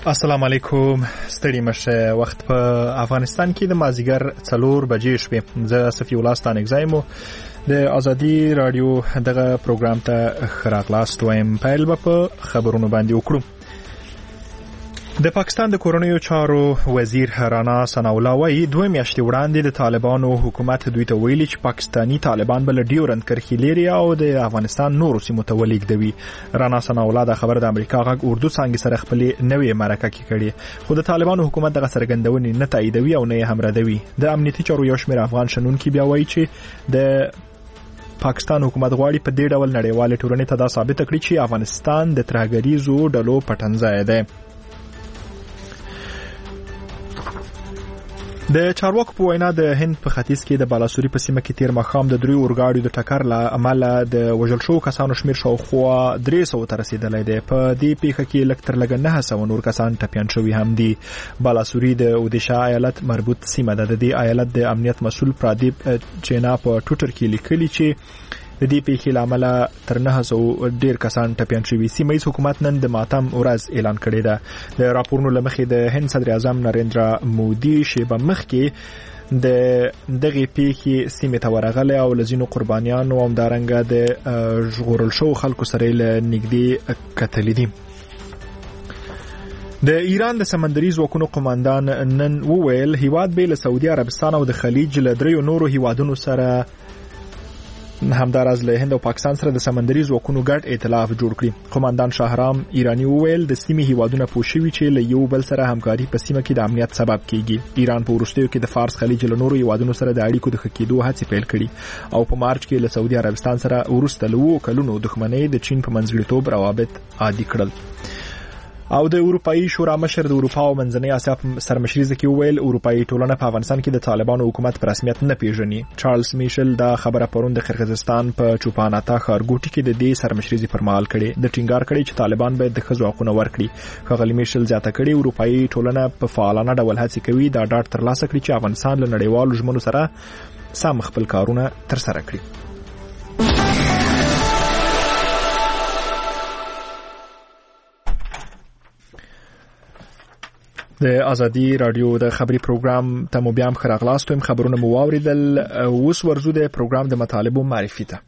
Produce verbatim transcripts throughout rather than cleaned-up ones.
السلام علیکم. ستړي مشه. وخت په افغانستان کې د مازیګر څلور بجې شوې. زه صفی الله ستانګزایم د ازادي رادیو دغه پروګرام ته خراغلاست وایم. پیل به په خبرونو باندې وکړو. د پاکستان د کورنیو چارو وزیر رانا ثناء الله وايي دوه میاشتې وړاندې د طالبانو حکومت دوی ته ویلي چې پاکستانی طالبان بل ډیورند کرښې لري او د افغانستان نورو سیمو ته ولیږدوي. رانا ثناء الله د خبر د امریکا غږ اردو څانګې سره خپل نوې مرکه کې کړي، خو د طالبانو حکومت دغه څرګندونې نه تاییدوي او نه یې هم ردوي. د امنیتي چارو یو شمېر افغان شنونکي بیا وايي چې د پاکستان حکومت غواړي په دې ډول نړیوالې ټولنې ته دا ثابت کړي چې افغانستان د ترهګریزو ډلو پټنځای دی. د چارواکو په وینا د هند په ختیځ کې د بالاسوري په سیمه کې تیر ماښام د دریو اورګاډیو د ټکر له امله د وژل شوو کسانو شمېر شاوخوا درې سوو ته رسیدلی دی. په دې پیښه کې لږ تر لږه نهه سوه نور کسان ټپیان شوي هم دي. بالاسوري د اودیشا ایالت مربوط سیمه ده. د دې ایالت د امنیت مسؤل پرادیپ چینا په ټویټر کې لیکلي چې د دې پیښې له امله تر نهه سوو ډیر کسان ټپیان شوي. سیمه ییز حکومت نن د ماتم ورځ اعلان کړې ده. د راپورونو له مخې د هند صدر اعظم نریندرا مودي شیبه مخکې د دغه پیښې سیمه ته ورغلی او لزینو قربانیانو او همدارنګه د ژغورل شوو خلکو سره له نږدې کتلي دي. د ایران د سمندري ځواکونو قوماندان نن وویل هیواد به له سعودي عربستان او د خلیج له دریو نورو هیوادونو سره همداراز له هند او پاکستان سره د سمندري ځواکونو ګډ ائتلاف جوړ کړي. قوماندان شاهرام ایرانی وویل د سیمې هیوادونه پوښوي چې له یو بل سره همکاري په سیمه کې د امنیت سبب کیږي. ایران په وروستیو کې د فارس خلیج له نورو هیوادونو سره د اړیکو د ښه کېدو هڅې پیل کړي او په مارچ کې له سعودي عربستان سره وروسته له اوو کلونو دښمنۍ د چین په منځګړیتوب روابط عادي کړل. او د اروپאי شورا مشر د اروپا او منځنۍ اسیا په سرمشري کې وویل اروپאי ټولنه په افغانستان کې د طالبانو حکومت په رسمیت نه پیژني. چارلز میشل دا خبره پرون د قرغیزستان په چوپاناتا ښارګوټي کې د دې سرمشري پر مهال کړي. د ټینګار کړي چې طالبان باید د ښځو حقوق ورکړي. ښاغلي میشل زیاته کړي اروپאי ټولنه په فعالانه ډول هڅه کوي دا ډاډ ترلاسه کړي چې افغانستان له نړیوالو ژمنو سره سم خپل کارونه ترسره کړي. د ازادي رادیو د خبري پروګرام ته مو بیا هم خراغلاست ویم. خبرونه مو واوریدل. اوس ورځو د پروګرام د مطالبو معرفي ته.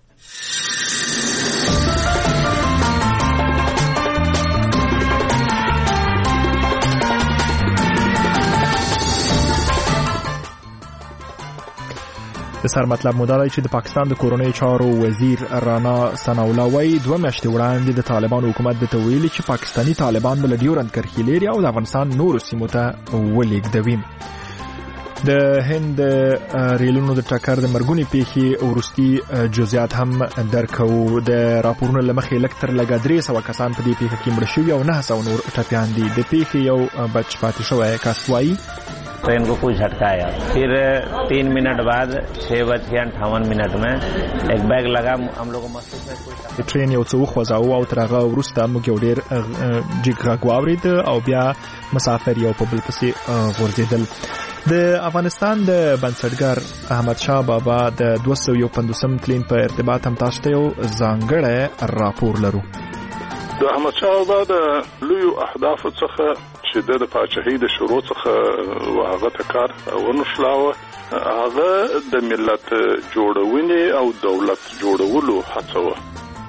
د سر مطلب مدارای چې د پاکستان د کورنیو چارو وزیر رانا ثناء الله وايي دوه میاشتې وړاندې د طالبانو حکومت د تویل چې پاکستانی طالبان بل ډیورند کرښې لري او د افغانستان نورو سیمو ته ولیږدوي. د هند ریلونو د ټکر د مرګونی پیښې ورستي جزئیات هم درکو. د راپورونو لمخې لږ تر لږه درې سوه کسان په دې پیښه کې مړه شوي او نهه سوه نور ټپیان دي. د پیښې یو بچ پاتې شوی کس وايي ट्रेन को कुछ झटका आया, फिर तीन मिनट बाद छह बज के अट्ठावन मिनट में एक बैग लगा हम लोग मस्ती में ट्रेन یو څو خوځاو او تر هغه وروسته موږ یو ډیر جګ غږ واورید او بیا مسافر یو په بل پسې غورځیدل. د افغانستان د بنسټګر احمد شاه بابا د دوه سوه یو پنځوسم تلین په ارتباط هم تاسو ته یو ځانګړی راپور لرو. د احمد شاه بابا د لویو اهدافو څخه چې د پاچاهۍ د شروع څخه هغه ته کار ونشلاوه هغه د ملت جوړونې او دولت جوړولو هڅه وه.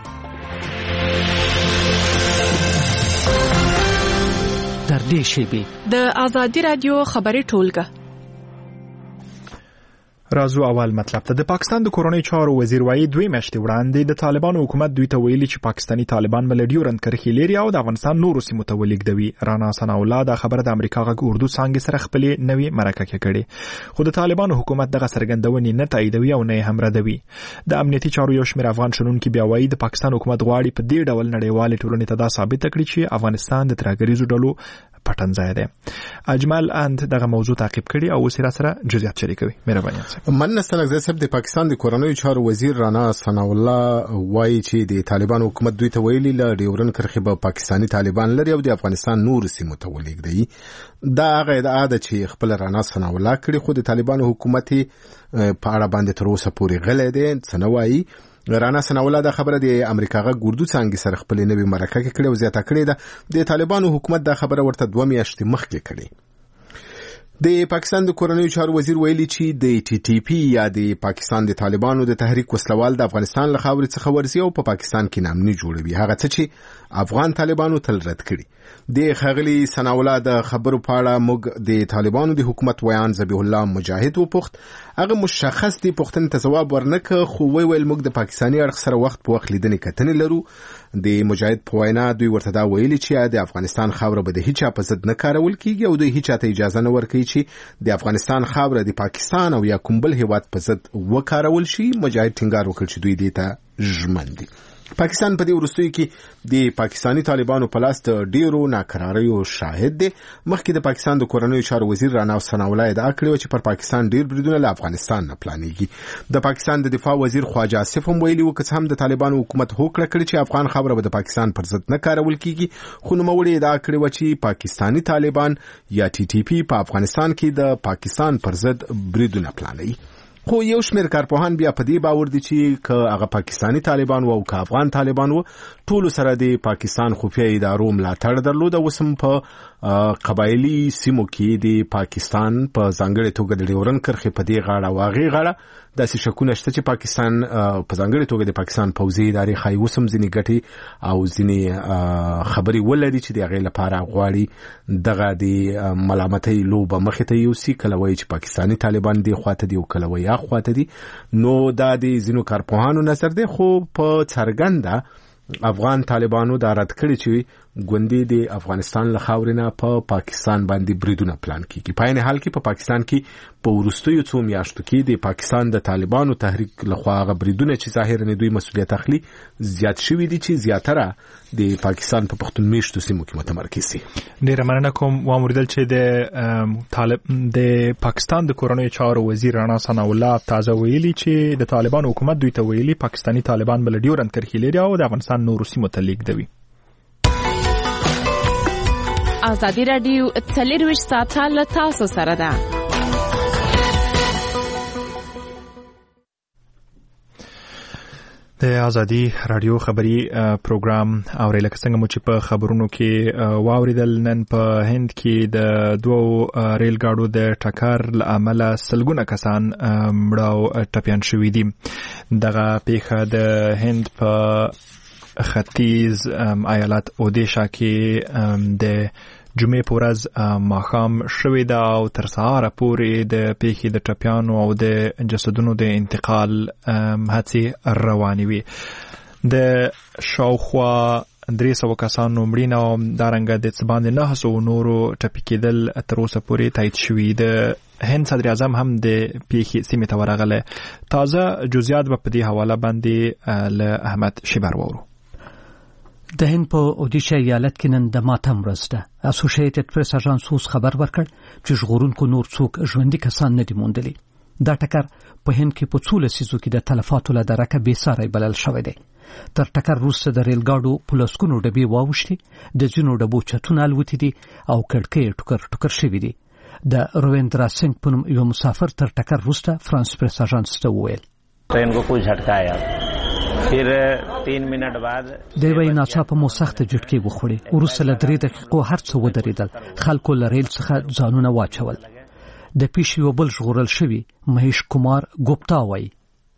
در دې شیبې د ازادي رادیو خبري ټولګه رازو اول مطلب ته. د پاکستان د کورنیو چارو وزیر وايي دوه میاشتې وړاندې د طالبانو حکومت دوی ته ویلي چې پاکستانی طالبان بل ډیورند کرښې لري او د افغانستان نورو سیمو ته ولیږدوي. رانا ثناء الله دا خبره د امریکا غږ اردو څانګې سره خپل نوې مرکه کې کړي، خو د طالبانو حکومت دغه څرګندونې نه تاییدوي او نه هم ردوي. د امنیتي چارو یو شمېر افغان شنونکي بیا وايي د پاکستان حکومت غواړي په دې ډول نړیوالې ټولنې ته دا ثابت کړي چې افغانستان د ترهګریزو ډلو پټنځای دی. اجمل اند دغه موضوع تعقیب کړي او سره سره جزئیات شریکوي. مهرباني وکړئ. مننه ستاسو صاحب. د پاکستان د کورنیو چارو وزیر رانا ثناء الله وايي چې د طالبان حکومت دوی ته ویلي ل ډیورن کرښې به پاکستانی طالبان لري او د افغانستان نور سیمو ته ولیږدي. دا هغه ادعا ده چې خپل رانا ثناء الله کړي، خو د طالبان حکومت په اړه باندې تر اوسه پورې غلې ده څه نه وايي. رانا ثناءالله دا خبره د امریکا غا ګوردو څنګه سره خپل نوې مرکه کې کړې او زیاته کړې ده د طالبانو حکومت دا خبره ورته دوه میاشتې مخکې کړې. د پاکستان د کورنیو چارو وزیر ویلي چې د ټي ټي پی یا د پاکستان د طالبانو د تحریک وسلوال د افغانستان له خاورې څخه ورزي او په پا پاکستان کې نامني جوړوي هغه څه چې افغان طالبانو تل رد کړي. د خغلی ثناءالله د خبرو په اړه موږ د طالبانو د حکومت ویان ذبیح الله مجاهد وپوښت. هغه مشخص دی پوښتنې ته ځواب ورنکړ خو وی ویل موږ د پاکستاني اړخ سره وخت په وخت لیدنې کتنې لرو. د مجاهد په وینا دوی ورته دا ویلي چې د افغانستان خاوره به د هیڅ په ضد نه کارول کیږي او دوی هیڅ ته اجازه نه ورکوي چې د افغانستان خاوره د پاکستان او یا کوم بل هیواد په ضد وکارول شي. مجاهد ټینګار وکړ چې دوی دې ته ژمن دي. پاکستان په دې وروستیو کې د پاکستانی طالبانو په لاس د ډیرو ناکراریو شاهد دی. مخکې د پاکستان د کورنیو چارو وزیر رانا ثناءالله ادعا کړې چې پر پاکستان ډیر بریدونه له افغانستان نه پلانېږي. د پاکستان د دفاع وزیر خواجه آصف هم ویلي و که هم د طالبانو حکومت هوکړه کړې چې افغان خاوره به د پاکستان پر ضد نه کارول کیږي خو نوموړي ادعا کړې و چې پاکستانی طالبان یا ټي ټي پی په افغانستان کې د پاکستان پر ضد بریدونه پلانوي. خو یو شمېر کارپوهان بیا په دې باور دي چې که هغه پاکستانی طالبان و او که افغان طالبان و ټولو سره د پاکستان خفیه ادارو ملاتړ درلود او اوس هم په قبایلي سیمو کې د پاکستان په ځانګړې توګه د ډیورن کرښې په دې غاړه او هغې غاړه داسې شکونه شته چې پاکستان په ځانګړې توګه د پاکستان پوځي ادارې ښایي اوس هم ځینې ګټې او ځینې خبرې ولري چې د هغې لپاره غواړي دغه د ملامتۍ لوبه مخې ته یوسي. کله وایي چې پاکستانی طالبان دې خواته دي او کله وایي هغه خواته دي. نو دا د ځینو کارپوهانو نظر دی خو په څرګنده افغان طالبانو دا رد کړي چې ګوندې د افغانستان له خاورې نه په پاکستان باندې بریدونه پلان کیږي. په عین حال کې په پاکستان کې په وروستیو څو میاشتو کې د پاکستان د طالبانو تحریک لخوا هغه بریدونه چې ظاهرا دوی مسؤلیت اخلي زیات شوي دي چې زیاتره د پاکستان په پښتون میشتو سیمو کې متمرکز دي. ډیره مننه کوم. واوریدل چې د طالب د پاکستان د کورنیو چارو وزیر رانا ثناءالله تازه ویلي چې د طالبانو حکومت دوی ته ویلي پاکستانی طالبان بل ډیورن کرښې لري او د افغانستان نورو سیمو ته لیږدوي. ازادي راډیو څلورویشت ساعته له تاسو سره ده. د ازادي راډیو خبري پروګرام اوري لکه څنګه مو چې په خبرونو کې واوریدل نن په هند کې د دوو ریل ګاډو د ټکر له امله سلګونه کسان مړه او ټپیان شوي دي. دغه پیښه د هند په ختیځ ایالت اودیشا کې د جمعې په ورځ ماښام شوې ده او تر سهاره پورې د پیښې د ټپیانو او د جسدونو د انتقال هڅې روانې وي. د شاوخوا درې سوه کسانو مړینه او همدارنګه د څه باندې نهه سوو نورو ټپي کېدل تر اوسه پورې تایید شوي. د هند صدر اعظم هم د پیښې سیمې ته ورغلی. تازه جزئیات به په دې حواله باندې له احمد شیبر واورو. د هند په اودیشا ایالت کې نن د ماتم ورځ ده. اسوسییټډ پریس اژانس اوس خبر ورکړ چې ژغورونکو نور څوک ژوندي کسان نه دي موندلي. دا ټکر په هند کې په څو لسیزو کې د تلفاتو له درکه بې ساری بلل شوی دی. تر ټکر وروسته د ریل ګاډو په لسګونو ډبې واوښتې، د ځینو ډبو چتونه الوتې دي او کړکۍ ټوکر ټوکر شوي دي. د رویندرا سنگ په نوم یو مسافر تر ټکر وروسته فرانس پریس اژانس ته وویل ट्रेन को कुछ झटका आया फिर तीन मिनट बाद دی وای ناڅاپه مو سخت جټکې وخوړې. وروسته له درې دقیقو هر څه ودرېدل. خلکو له ریل څخه ځانونه واچول. د پیښې یو بل ژغورل شوي مهیش کمار ګوپتا وایي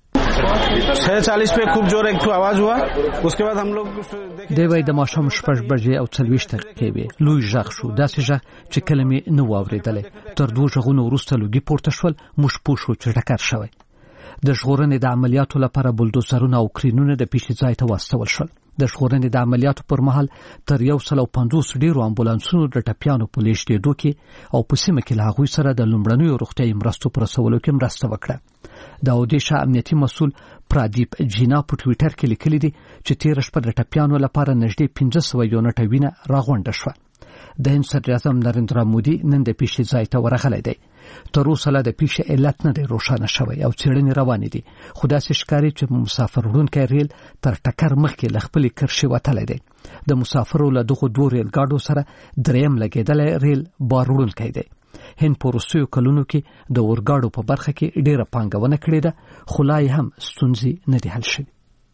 छह चालीस पे खूब जोर एक आवाज हुआ उसके बाद हम लोग دی وای د ماښام شپږ بجې او څلوېښت دقیقې وې. لوی غږ شو، داسې غږ چې کله مې نه و اورېدلی. تر دوو غږونو وروسته لوګي پورته شول. موږ پوه شو چې ټکر شوی. د ژغورنې د عملیاتو لپاره بلدوزرونه او کرینونه د پیښې ځای ته واستول شول. د ژغورنې د عملیاتو پر مهال تر یو سل او پنځوس ډیرو امبولانسونو د ټپیانو په لیږدېدو کې او په سیمه کې له هغوی سره د لومړنیو روغتیایي مرستو په رسولو کې مرسته وکړه. د اودیشا امنیتي مسؤل پرادیپ جینا په ټویټر کې لیکلي دي چې تېره شپه د ټپیانو لپاره نږدې پنځه سوه یونټه وینه راغونډه شوه. د هند صدر اعظم نریندرا مودي نن د پیښې ځای ته ورغلی دی. تر اوسه لا د پیښې علت نه دی روښانه شوی او څېړنې روانې دي، خو داسې ښکاري چې مسافر وړونکی ریل تر ټکر مخکې له خپلې کرښې وتلی دی. د مسافرو له دغو دوو ریل ګاډو سره دریم لګېدلی ریل بار وړونکی دی. هند په وروستیو کلونو کې د اورګاډو په برخه کې ډېره پانګونه کړې ده، خو لا یې هم ستونزې نه دي حل شوي.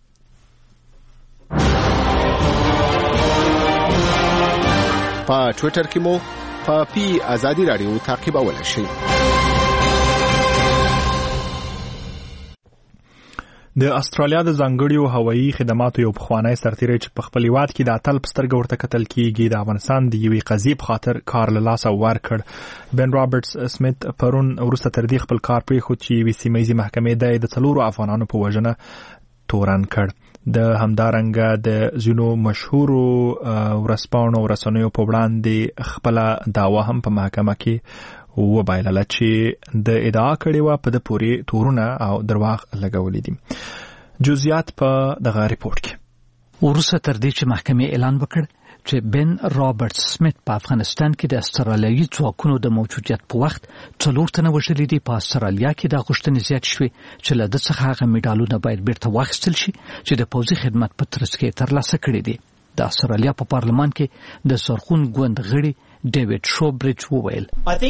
په ټوئیټر کې مو په پی ازادي رادیو تعقیبولای شئ. د استرالیا د ځانګړیو هوایي خدماتو یو پخوانی سرتیری چې په خپل هیواد کې د اتل په سترګه ورته کتل کیږي د افغانستان د یوې قضیې په خاطر کار له لاسه ورکړ. بن رابرټس سمیت پرون وروسته تر دې خپل کار پرېښود چې یوې سیمه ییزې محکمې د څلورو افغانانو په وژنه تورن کړ. د همدارنګه د ځینو مشهورو ورځپاڼو او رسنیو په وړاندې خپله دعوا هم په محکمه کې وبایلله چې د ادعا کړې وه په د پورې تورونه او درواغ لګولي دي. جزئیات په دغه ریپورت کې. وروسته تر دې چې محکمې اعلان وکړ چې بن رابرټ سمیت په افغانستان کې د استرالیایي ځواکونو د موجودیت په وخت څلور تنه وژلي دي. په استرالیا کې د غوښتنې زیات شوې چې له ده څخه هغه میډالونه باید بیرته واخیستل شي چې د پوځي خدمت په ترڅ کې ترلاسه کړي دي. د استرالیا په پارلمان کې د سرخون ګوند غړي ډیوډ شوبریج وویل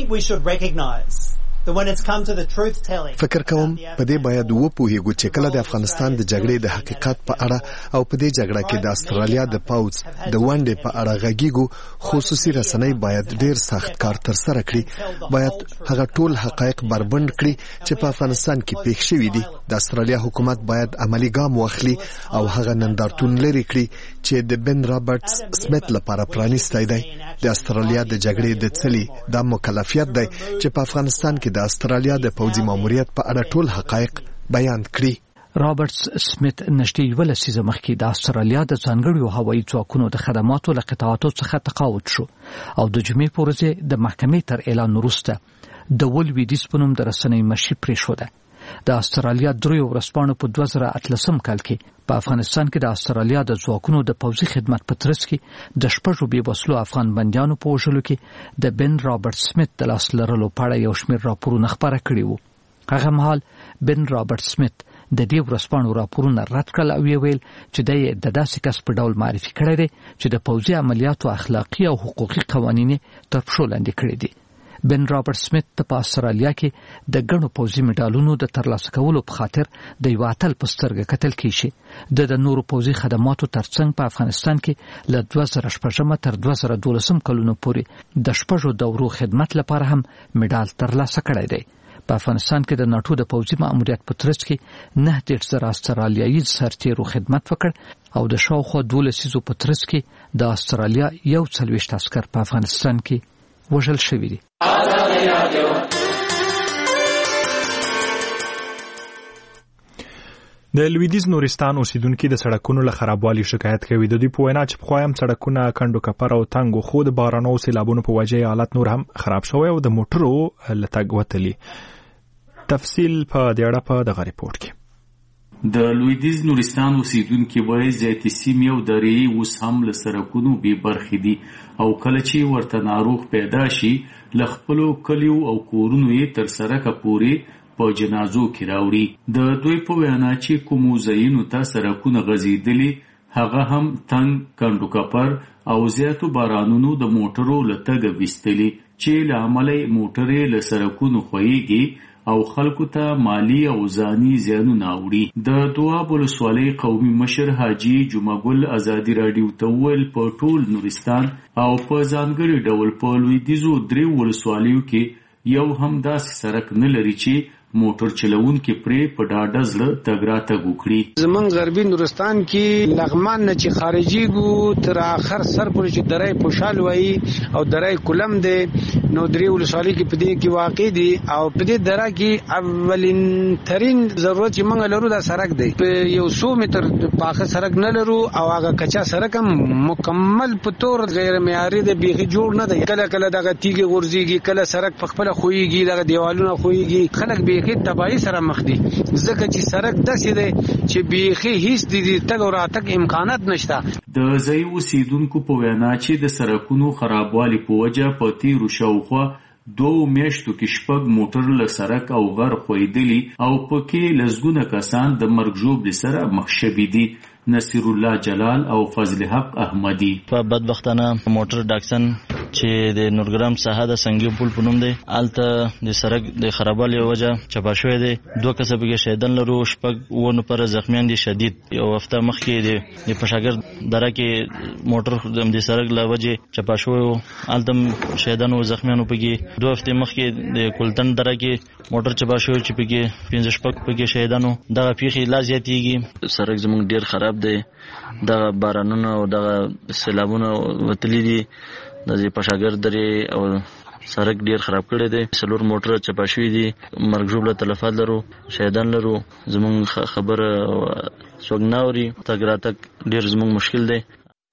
فکر کوم په دې باید وپوهیږو چې کله د افغانستان د جګړې د حقیقت په اړه او په دې جګړه کې د استرالیا د پوځ د ونډې په اړه غږیږو. خصوصي رسنۍ باید ډیر سخت کار تر سره کړي. باید هغه ټول حقایق بربند کړي چې په افغانستان کې پیښ شوي دي. د استرالیا حکومت باید عملی ګام واخلي او هغه نندارتون لري کړي چې د بن رابرټس سمیت لپاره پرانیستی دی. د استرالیا د جګړې د څلي دا مکلفیت دی چې په افغانستان کې د استرالیا د پوځي ماموریت په اړه ټول حقایق بیان کړي. رابرټس سمیت نږدې یوه لسیزه مخکې د استرالیا د ځانګړیو هوایي ځواکونو د خدماتو له قطعاتو څخه تقاعد شو او د جمعې په ورځ د محکمې تر اعلان وروسته د ولویدیز په نوم د رسنۍ مشي پرېښوده. د استرالیا دریو ورځپاڼو په دوه زره اتلسم کال کې په افغانستان کې د استرالیا د ځواکونو د پوځي خدمت په ترڅ کې د شپږو بې وسلو افغان بندیانو په وژلو کې د بن رابرټ سمیت د لاس لرلو په اړه یو شمېر راپورونه خپاره کړي وو. هغه مهال بن رابرټ سمیت د دې ورځپاڼو راپورونه رد کړل او یې ویل چې دی د داسې کس په ډول معرفي کړی دی چې د پوځي عملیاتو اخلاقي او حقوقي قوانین تر پښو لاندې کړي دي. بن رابرټ سمیت په استرالیا کې د ګڼو پوځي میډالونو د ترلاسه کولو په خاطر د یو اتل په سترګه کتل کیږي. د د نورو پوځي خدماتو ترڅنګ په افغانستان کې له دوه زره شپږم تر دوه زره دولسم کلونو پورې د شپږو دورو خدمت لپاره هم میډال ترلاسه کړی دی. په افغانستان کې د ناټو د پوځي ماموریت په ترڅ کې نه دېرش زره استرالیایي سرتیرو خدمت وکړ او د شاوخوا دولس لسیزو په ترڅ کې د استرالیا یو څلوېښت عسکر په افغانستان کې وژل شوي دي. د لویدیز نورستان اوسیدونکو د سړکونو له خرابوالي شکایت کوي. د دوی په وینا چې پخوا هم سړکونه کندو کپر او تنګ خو د بارانو او سیلابونو په وجه حالت نور هم خراب شوی او د موټرو له تګ وتلي. تفصیل په دې اړه په دغه ریپورت کې. د لویدیز نورستان اوسیدونکو وایي زیاتې سیمې او درې اوس هم له سړکونو بې برخې دي او کله چې ورته ناروغ پیدا شي له خپلو کلیو او کورونو یې تر سړکه پورې په جنازو کې راوړي. د دوی په وینا چې کومو ځایونو ته سړکونه غځېدلي هغه هم تنګ کندو کپر او زیاتو بارانونو د موټرو له تګه ویستلي چې له امله موټرې له سړکونو خویږي او خلکو ته مالی او ځاني زیانونه اړي. د دواب ولسوالۍ قومي مشر حاجی جمعګل ازادي رادیو ته ویل په ټول نورستان او په ځانګړي ډول په لویدیزو درې ولسوالیو کې یو هم داسې سړک نه لري چې موټر چلوونکي پرې په ډاډه زړه تګ راتګ وکړي. زمونږ غربي نورستان کې لغمان نه چې خارجيږو تر اخر سر پورې چې درای پوشال وایي او درای کلم دی نو درې ولسوالۍ کې په دې کې واقع دي او په دې دره کې اولین ترين ضرورت چې موږ لرو دا سړک دی. په یو څو متر پاخه سړک نه لرو او هغه کچا سړک هم مکمل په تور غیر معیاري دی بیخي جوړ نه دی. کله کله دغه تیږي غورځيږي کله سړک په خپل خوېږي دغه دیوالونه خوېږي خلک بیخي تباہی سره مخ دي ځکه چې سړک داسې دی چې بیخي هیڅ د تګ او راتګ امکانات نشته. د ځای اوسیدونکو په وینا چې د سړکونو خرابوالي په وجه په تیرو شاوخوا دوه میاشتو کې شپږ موټر له سړک او غر خویدلی او پکې لزګونه کسان د مرګ ژوبلې سره مخ شوي دي. نصیر الله جلال او فضل حق احمدی په بدبختانه موټر ډاکسن چې د نورګرام ساحه د سنگي پل په نوم دی. الته د سړک د خرابوالي وجه چپا شوی دی. دوه کسه پکې شهیدان لرو، شپږ و نفر زخمیان دي شدید. یو هفته مخکې د پشاګر دره کې موټر د سړک له وجه چپا شوی و، الته شهیدان او زخمیان پکې. دوه هفته مخکې د کولتن دره کې موټر چپا شوی چې پکې پنځه شپږ پکې شهیدانو. دغه پیښې لا زیاتېږي. سړک زموږ ډیر خراب دی. دغه بارانونه او دغه سیلابونه وتلي دي. د پشاګر درې او سړک ډیر خراب کړی دی. څلور موټر چپا شوي دي. مرګ ژوبله تلفات لرو، شهیدان لرو. زموږ خبره څوک نه اوري. تګ راتګ ډیر زموږ مشکل دی.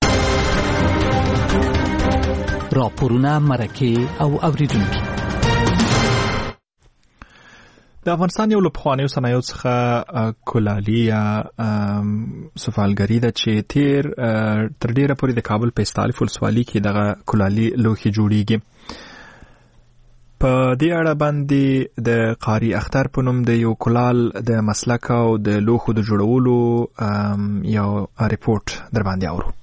راپورونه، مرکې او اوریدونکي. د افغانستان یو له پخوانیو صنایعو څخه کلالي یا سفالګري ده چې تیر تر ډیره پورې د کابل په استالف ولسوالۍ کې دغه کلالي لوښي جوړیږي. په دې اړه باندې د قاری اختر په نوم د یو کلال د مسلک او د لوښو د جوړولو یو ریپورت در باندې اورو.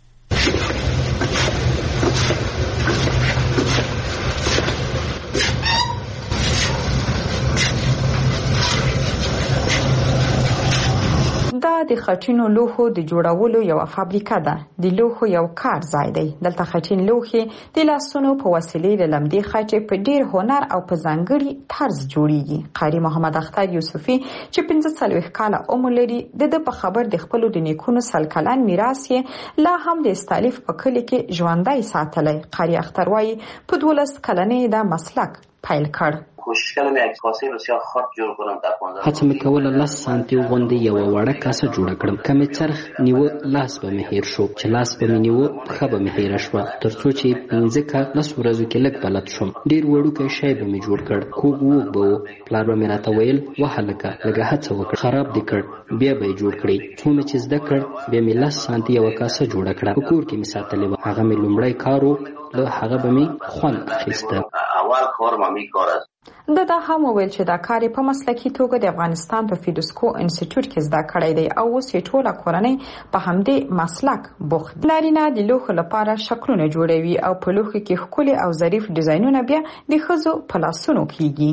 دا د خټینو لوښو د جوړولو یو فابریکه ده. د لوښو یو کار ځای دی. دلته خټین لوښي د لاسونو په وسیلې له لمدې خټې په ډیر هنر او په ځانګړي طرز جوړیږي. قاری محمد اختر یوسفي چې پنځه څلوېښت کاله عمر لري، د ده په خبر د خپلو د نیکونو سل کلن میراث یې لا هم د استالف په کلي کې ژوندی ساتلی. قاری اختر وایي په دولس کلنۍ دا مسلک پیل کړ. کوشش کردم یک کاسه بسیار خرد جور کنم در پانزده. هڅه مې کوله لاس سانتي غوندې یوه وړه کاسه جوړه کړم. که مې څرخ نیوه لاس به مې هیر شو، چې لاس به مې نیوه پښه به مې هیره شوه، تر څو چې پنځه که لس ورځو کې لږ بلد شوم. ډېر وړوکی شی به مې جوړ کړ. کوږ ووږ به و. پلار به مې راته ویل وهلکه لږه هڅه وکړه، خراب دې کړ، بیا به یې جوړ کړئ. څو مې چې زده کړ بیا مې لس سانتي یوه کاسه جوړه کړه. په کور کې مې ساتلې وه. هغه مې لومړی کار و، له هغه به مې خوند اخیسته. اول کار ما می کار است. د دا هم ویل چې دا کار په مسلکي توګه د افغانستان په فیدوسکو انسټیټیوټ کې زده کړی دی او اوس یې ټوله کورنۍ په همدې مسلک بوخت. نارینه د لوښو لپاره شکلونه جوړوي او په لوښو کې ښکلي او ظریف ډیزاینونه بیا د ښځو په لاسونو کیږي.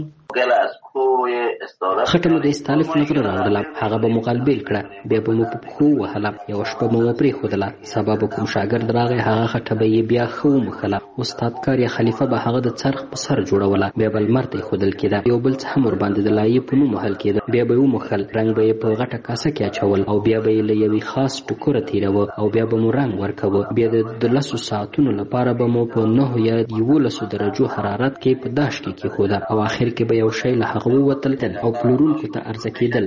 خټه مو د استالف نغره راوړله، هغه به مو غلبیل کړه، بیا به مو په پښو وهله، یوه شپه به مو پرېښودله. سبا به کوم شاګرد راغی، هغه خټه به یې بیا ښه وموښله. استاد کار یا خلیفه به هغه د څرخ په سر جوړوله، بیا به لمر ته ایښودل کېده. یو بل څه هم ورباندې د لایې په نوم وهل کېده، بیا به یې وموښل، رنګ به یې په غټه کاسه کې اچول او بیا به یې له یوې خاص ټوکره تېروه او بیا به مو رنګ ورکوه. بیا د لسو ساعتونو لپاره به مو په نهو یا یولسو درجو حرارت کې په داش کې کېښوده او آخر کې به یو شی له هغه ووتل او پلورونکو ته عرضه کېدل.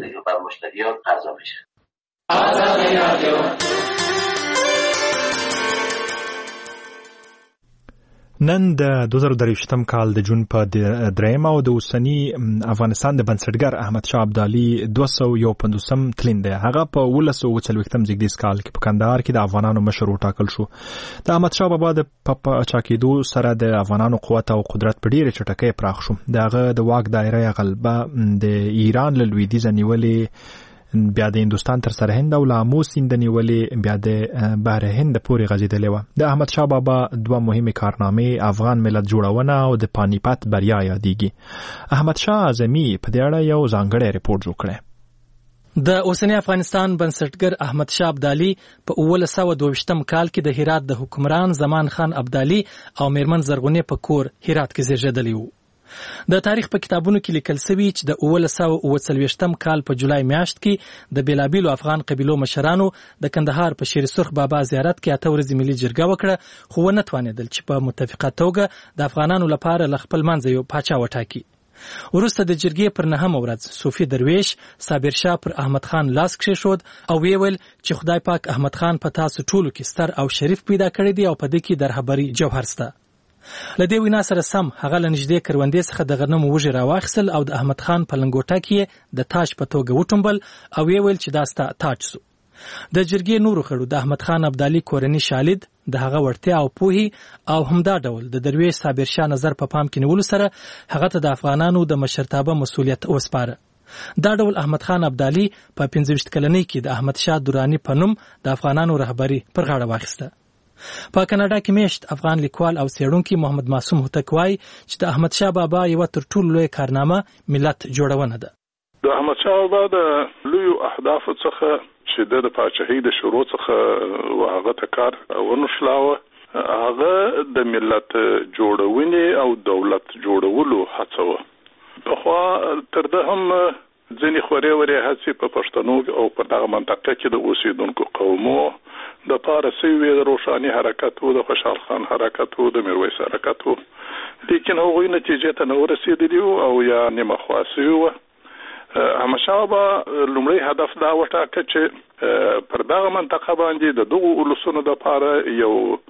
نن د دوه زره درویشتم کال د جون په درېیمه او د اوسني افغانستان د بنسټګر احمد شاه ابدالي دوه سوه یو پنځوسم تلین دی. هغه په اوولس سوه اووه څلوېښتم زېږدیز کال کې په کندهار کې د افغانانو مشر وټاکل شو. د احمد شاه بابا د پاچاکېدو سره د افغانانو قوت او قدرت په ډېرې چټکۍ پراخ شو. د هغه د واک دایره غلبه د ایران له لویدیځه نیولې، بیا د هندوستان تر سرهند او له آمو سیند نیولې، بیا د بحر هند پورې غځېدلې وه. د احمد شاه بابا دوه مهمې کارنامې افغان ملت جوړونه او د پانیپت بریا یادېږي. احمد شاه اعظمي په دې اړه یو ځانګړی ریپورت جوړ کړی. د اوسنی افغانستان بنسټګر احمد شاه ابدالي په اوولس سوه دوه ویشتم کال کې د هرات د حکمران زمان خان ابدالي او میرمن زرغونې په کور هرات کې زیږېدلی وو. د تاریخ په کتابونو کې لیکل شوي چې د اوولس سوه اووه څلوېښتم کال په جولای میاشت کې د بېلابېلو افغان قبیلو مشرانو د کندهار په شیر سرخ بابا زیارت کې اته ورځې ملي جرګه وکړه، خو ونه توانېدل چې په متفقه توګه د افغانانو لپاره له خپل منځه یو پاچا وټاکي. وروسته د جرګې پر نهمه ورځ صوفي درویش صابر شاه پر احمد خان لاس کېښود او ویې ویل چې خدای پاک احمد خان په تاسو ټولو کې ستر او شریف پیدا کړی دی او په دې کې د رهبري جوهر شته. له دې وینا سره سم هغه له نږدې کروندې څخه د غنمو وږي راواخیستل او د احمد خان په لنګوټه کې د تاج په توګه وټومبل او یې ویل چې دا ستا تاج سو. د جرګې نورو غړو د احمد خان ابدالي کورني شالید د هغه وړتیا او پوهې او همدا ډول د درویش صابر شاه نظر په پام کې نیولو سره هغه ته د افغانانو د مشرتابه مسؤلیت وسپاره. دا ډول احمد خان ابدالي په پنځه ویشت کلنۍ کې د احمد شاه دراني په نوم د افغانانو رهبري پر غاړه واخیسته. په کاناډا کې میشت افغان لیکوال او څېړونکي محمد معصوم هوتک وایي چې د احمد شاه بابا یو تر ټولو لوی کارنامه ملت جوړونه ده. د احمد شاه بابا د لوی اهداف څخه چې د پاچاهۍ د شروع څخه واغه ته کار ونشلاوه هغه د ملت جوړونې او دولت جوړولو هڅه و. خو تر ده هم ځینې خورې ورې هڅې په پښتنو او په دغه منطقه کې د اوسیدونکو قومو د پارسي وی روشاني حرکت وو، د خوشحال خان حرکت وو، د میرویس حرکت وو، لیکن هغوی نتیجې ته نه ورسېدلي او یا نیمه خواصي وو. احمد شاه بابا لومړی هدف دا وټاکه چې پر دغه منطقه باندې د دغو ولسونو دپاره یو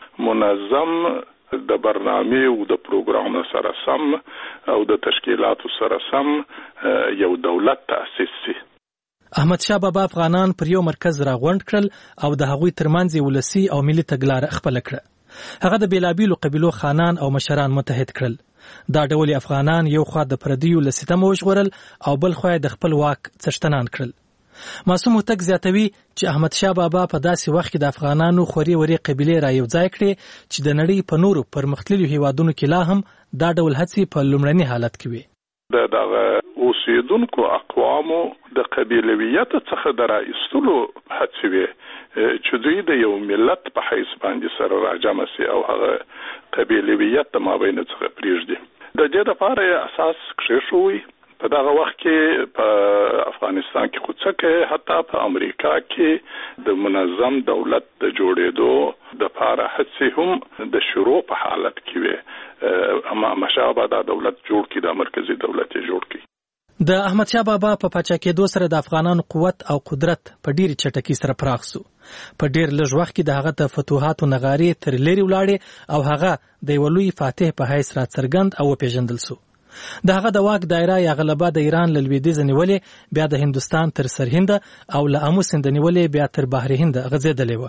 منظم د برنامه او د پروګرام سره سم او د تشکیلاتو سره سم یو دولت تأسیس شي. احمد شاه بابا افغانان پر یو مرکز راغونډ کړل او د هغوی ترمنځ ولسی او ملي تګلاره خپل کړه. هغه د بیلابیلو قبیلو خانان او مشران متحد کړل. دا ډول افغانان یو خوا د پردیو له ستم وژغورل او بل خوا د خپل واک څښتنان کړل. معصوم هوتک زیاتوي چې احمد شاه بابا په داسې وخت کې د افغانانو خوري وري قبیلې را یو ځای کړې چې د نړۍ په نورو پرمختللو هیوادونو کې لا هم دا ډول هڅې په لومړني حالت کې وي. د دغه اوسیدونکو اقوامو د قبیلویت څخه د راایستلو هڅې وي چې دوی د یو ملت په حیث باندې سره راجمع سي او هغه قبیلویت د مابین څخه پریږدي. د دې لپاره اساس کېښوي. په دغه وخت کې په افغانستان کې خو څه حتی په امریکا کې د منظم دولت د جوړېدو د لپاره هڅې هم د شروع په حالت کې وي. اما مشابه دا دولت جوړ کی د مرکزی دولت جوړ کی. د احمد شاه بابا په پاچا کېدو سره د افغانانو قوت او قدرت په ډیره چټکۍ سره پراخ شو. په ډیر لږ وخت کې د هغه د فتوحاتو نغارې تر لري ولاړې او هغه د یو لوی فاتح په حیث را څرګند او پیژندل شو. د هغه د واک دایره یا غلبه د ایران له لویدیځ نیولې بیا د هندستان تر سرهند او له امو سیند نیولې بیا تر بحر هند غځېدلې و.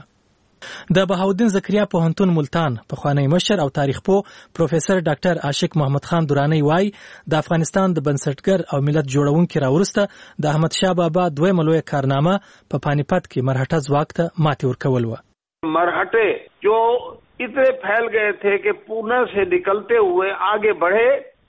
د بهاودین زکریا پوهنتون ملتان پخوانی مشر او تاریخ پوه پروفیسور ډاکټر عاشق محمد خان درانی وای د افغانستان د بنسټګر او ملت جوړونکي راورسته د احمد شاه بابا دویمه لویه کارنامه په پانیپت کې مرهټه ځواک ته ماتې ورکول و. مرهټه جو اتنے پھیل گئے تھے کہ پونا سے نکلتے ہوئے آگے بڑھے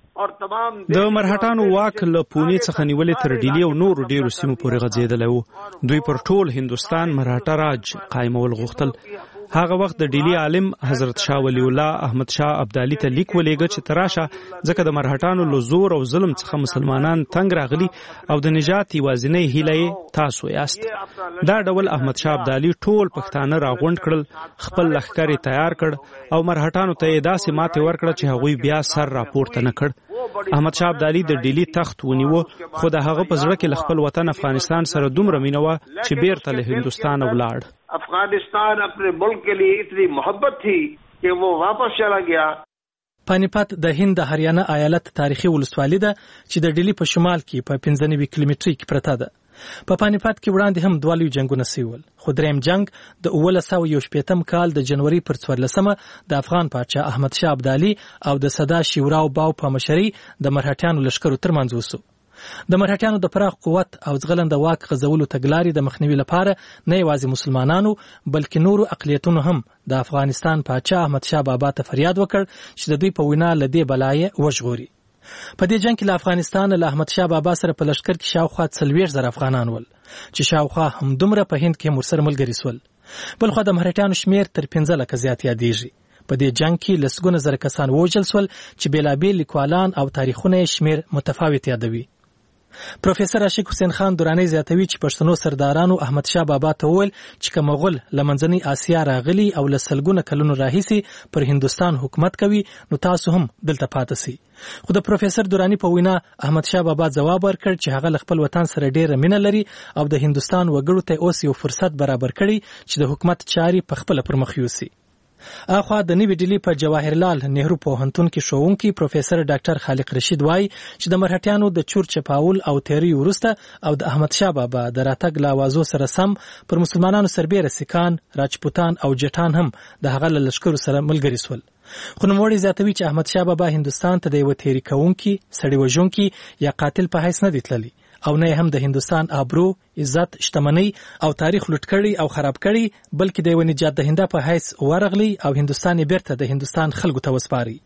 د مرهټانو واک له پونې څخه نیولې تر ډیلی او نور ډیرو سیمو پورې غځېدلی و. دوی پر ټول هندوستان مرهټه راج قایمول غوښتل. هغه وخت د ډیلی عالم حضرت شاه ولی الله احمد شاه ابدالي ته لیک ولېږه چې تراشه ځکه د مرهټانو له زور او ظلم څخه مسلمانان تنګ راغلي او د نجات یوازینۍ هیله تاسو یاست. دا ډول احمد شاه ابدالي ټول پښتانه راغونډ کړل، خپل لښکر تیار کړ او مرهټانو ته یې داسې ماتې ورکړه چې هغوی بیا سر راپورته نه کړ. احمد شاه ابدالي د ډیلی تخت ونیو، خو د هغه په زړه کې له خپل وطن افغانستان سره دومره مینه وه چې بیرته له هندوستان ولاړ. افغانستان اپنے ملک کے لیے اتنی محبت تھی کہ وہ واپس چلا گیا. پانیپت د هند د هریانه ایالت تاریخي ولسوالي ده چې د ډیلی په شمال کې په پنځه نوي کیلومترۍ کې پرته ده. په پانیپت کې وړاندې هم دوه لوی جنګونه شوي ول، خو دریم جنګ د اوولس سوه یو شپېتم کال د جنوري پر څوارلسمه د افغان پاچا احمد شاه ابدالي او د سدا شیوراو باو په مشرۍ د مرهټیانو لښکرو ترمنځ وسو. د مرهټیانو د پراخ قوت او ځغلنده واک غځولو تګلارې د مخنیوي لپاره نه یوازې مسلمانانو بلکې نورو اقلیتونو هم د افغانستان پاچا احمد شاه بابا ته فریاد وکړ چې د دوی په وینا له دې بلایې وژغوري. په دې جنګ کې له افغانستان له احمد شاه بابا سره په لښکر کې شاوخوا څلوېښت زره افغانان ول چې شاوخوا همدومره په هند کې ورسره ملګري سول. بلخوا د مرهټیانو شمېر تر پنځه لکه زیات یادېږي. په دې جنګ کې لسګونه زره کسان ووژل سول چې بېلابېل لیکوالان او تاریخونه یې شمېر متفاوت یادوي. پروفیسور عاشق حسین خان درانی زیاتوي چې پښتنو سردارانو احمد شاه بابا ته وویل چې که مغول له منځنۍ اسیا راغلي او له سلګونه کلونو راهیسې پر هندوستان حکومت کوي نو تاسو هم دلته پاتې سئ. خو د پروفیسور درانی په وینا احمد شاه بابا ځواب ورکړ چې هغه له خپل وطن سره ډیره مینه لري او د هندوستان وګړو ته اوس یو فرصت برابر کړي چې د حکومت چارې په خپله پرمخ یوسي. اخوا د نوې ډیلی په جواهرلال نهرو پوهنتون کې ښوونکی پروفیسور ډاکټر خالق رشید وایي چې د مرهټیانو د چور چپاول او تیری وروسته او د احمد شاه بابا د راتګ له اوازو سره سم پر مسلمانانو سربیره سیکان، راجپوتان او جټان هم د هغه له لښکرو سره ملګري سول. خو نوموړی زیاتوي چې احمد شاه بابا هندوستان ته د یوه تیری کوونکي، سړي وژونکي یا قاتل په حیث نه دی تللی او نه هم د هندستان آبرو، عزت، شتمنۍ او تاریخ لوټ کړي او خراب کړي، بلکې د یو نجات دهنده په حیث ورغلی او هندستان بیرته د هندستان خلکو ته وسپاري.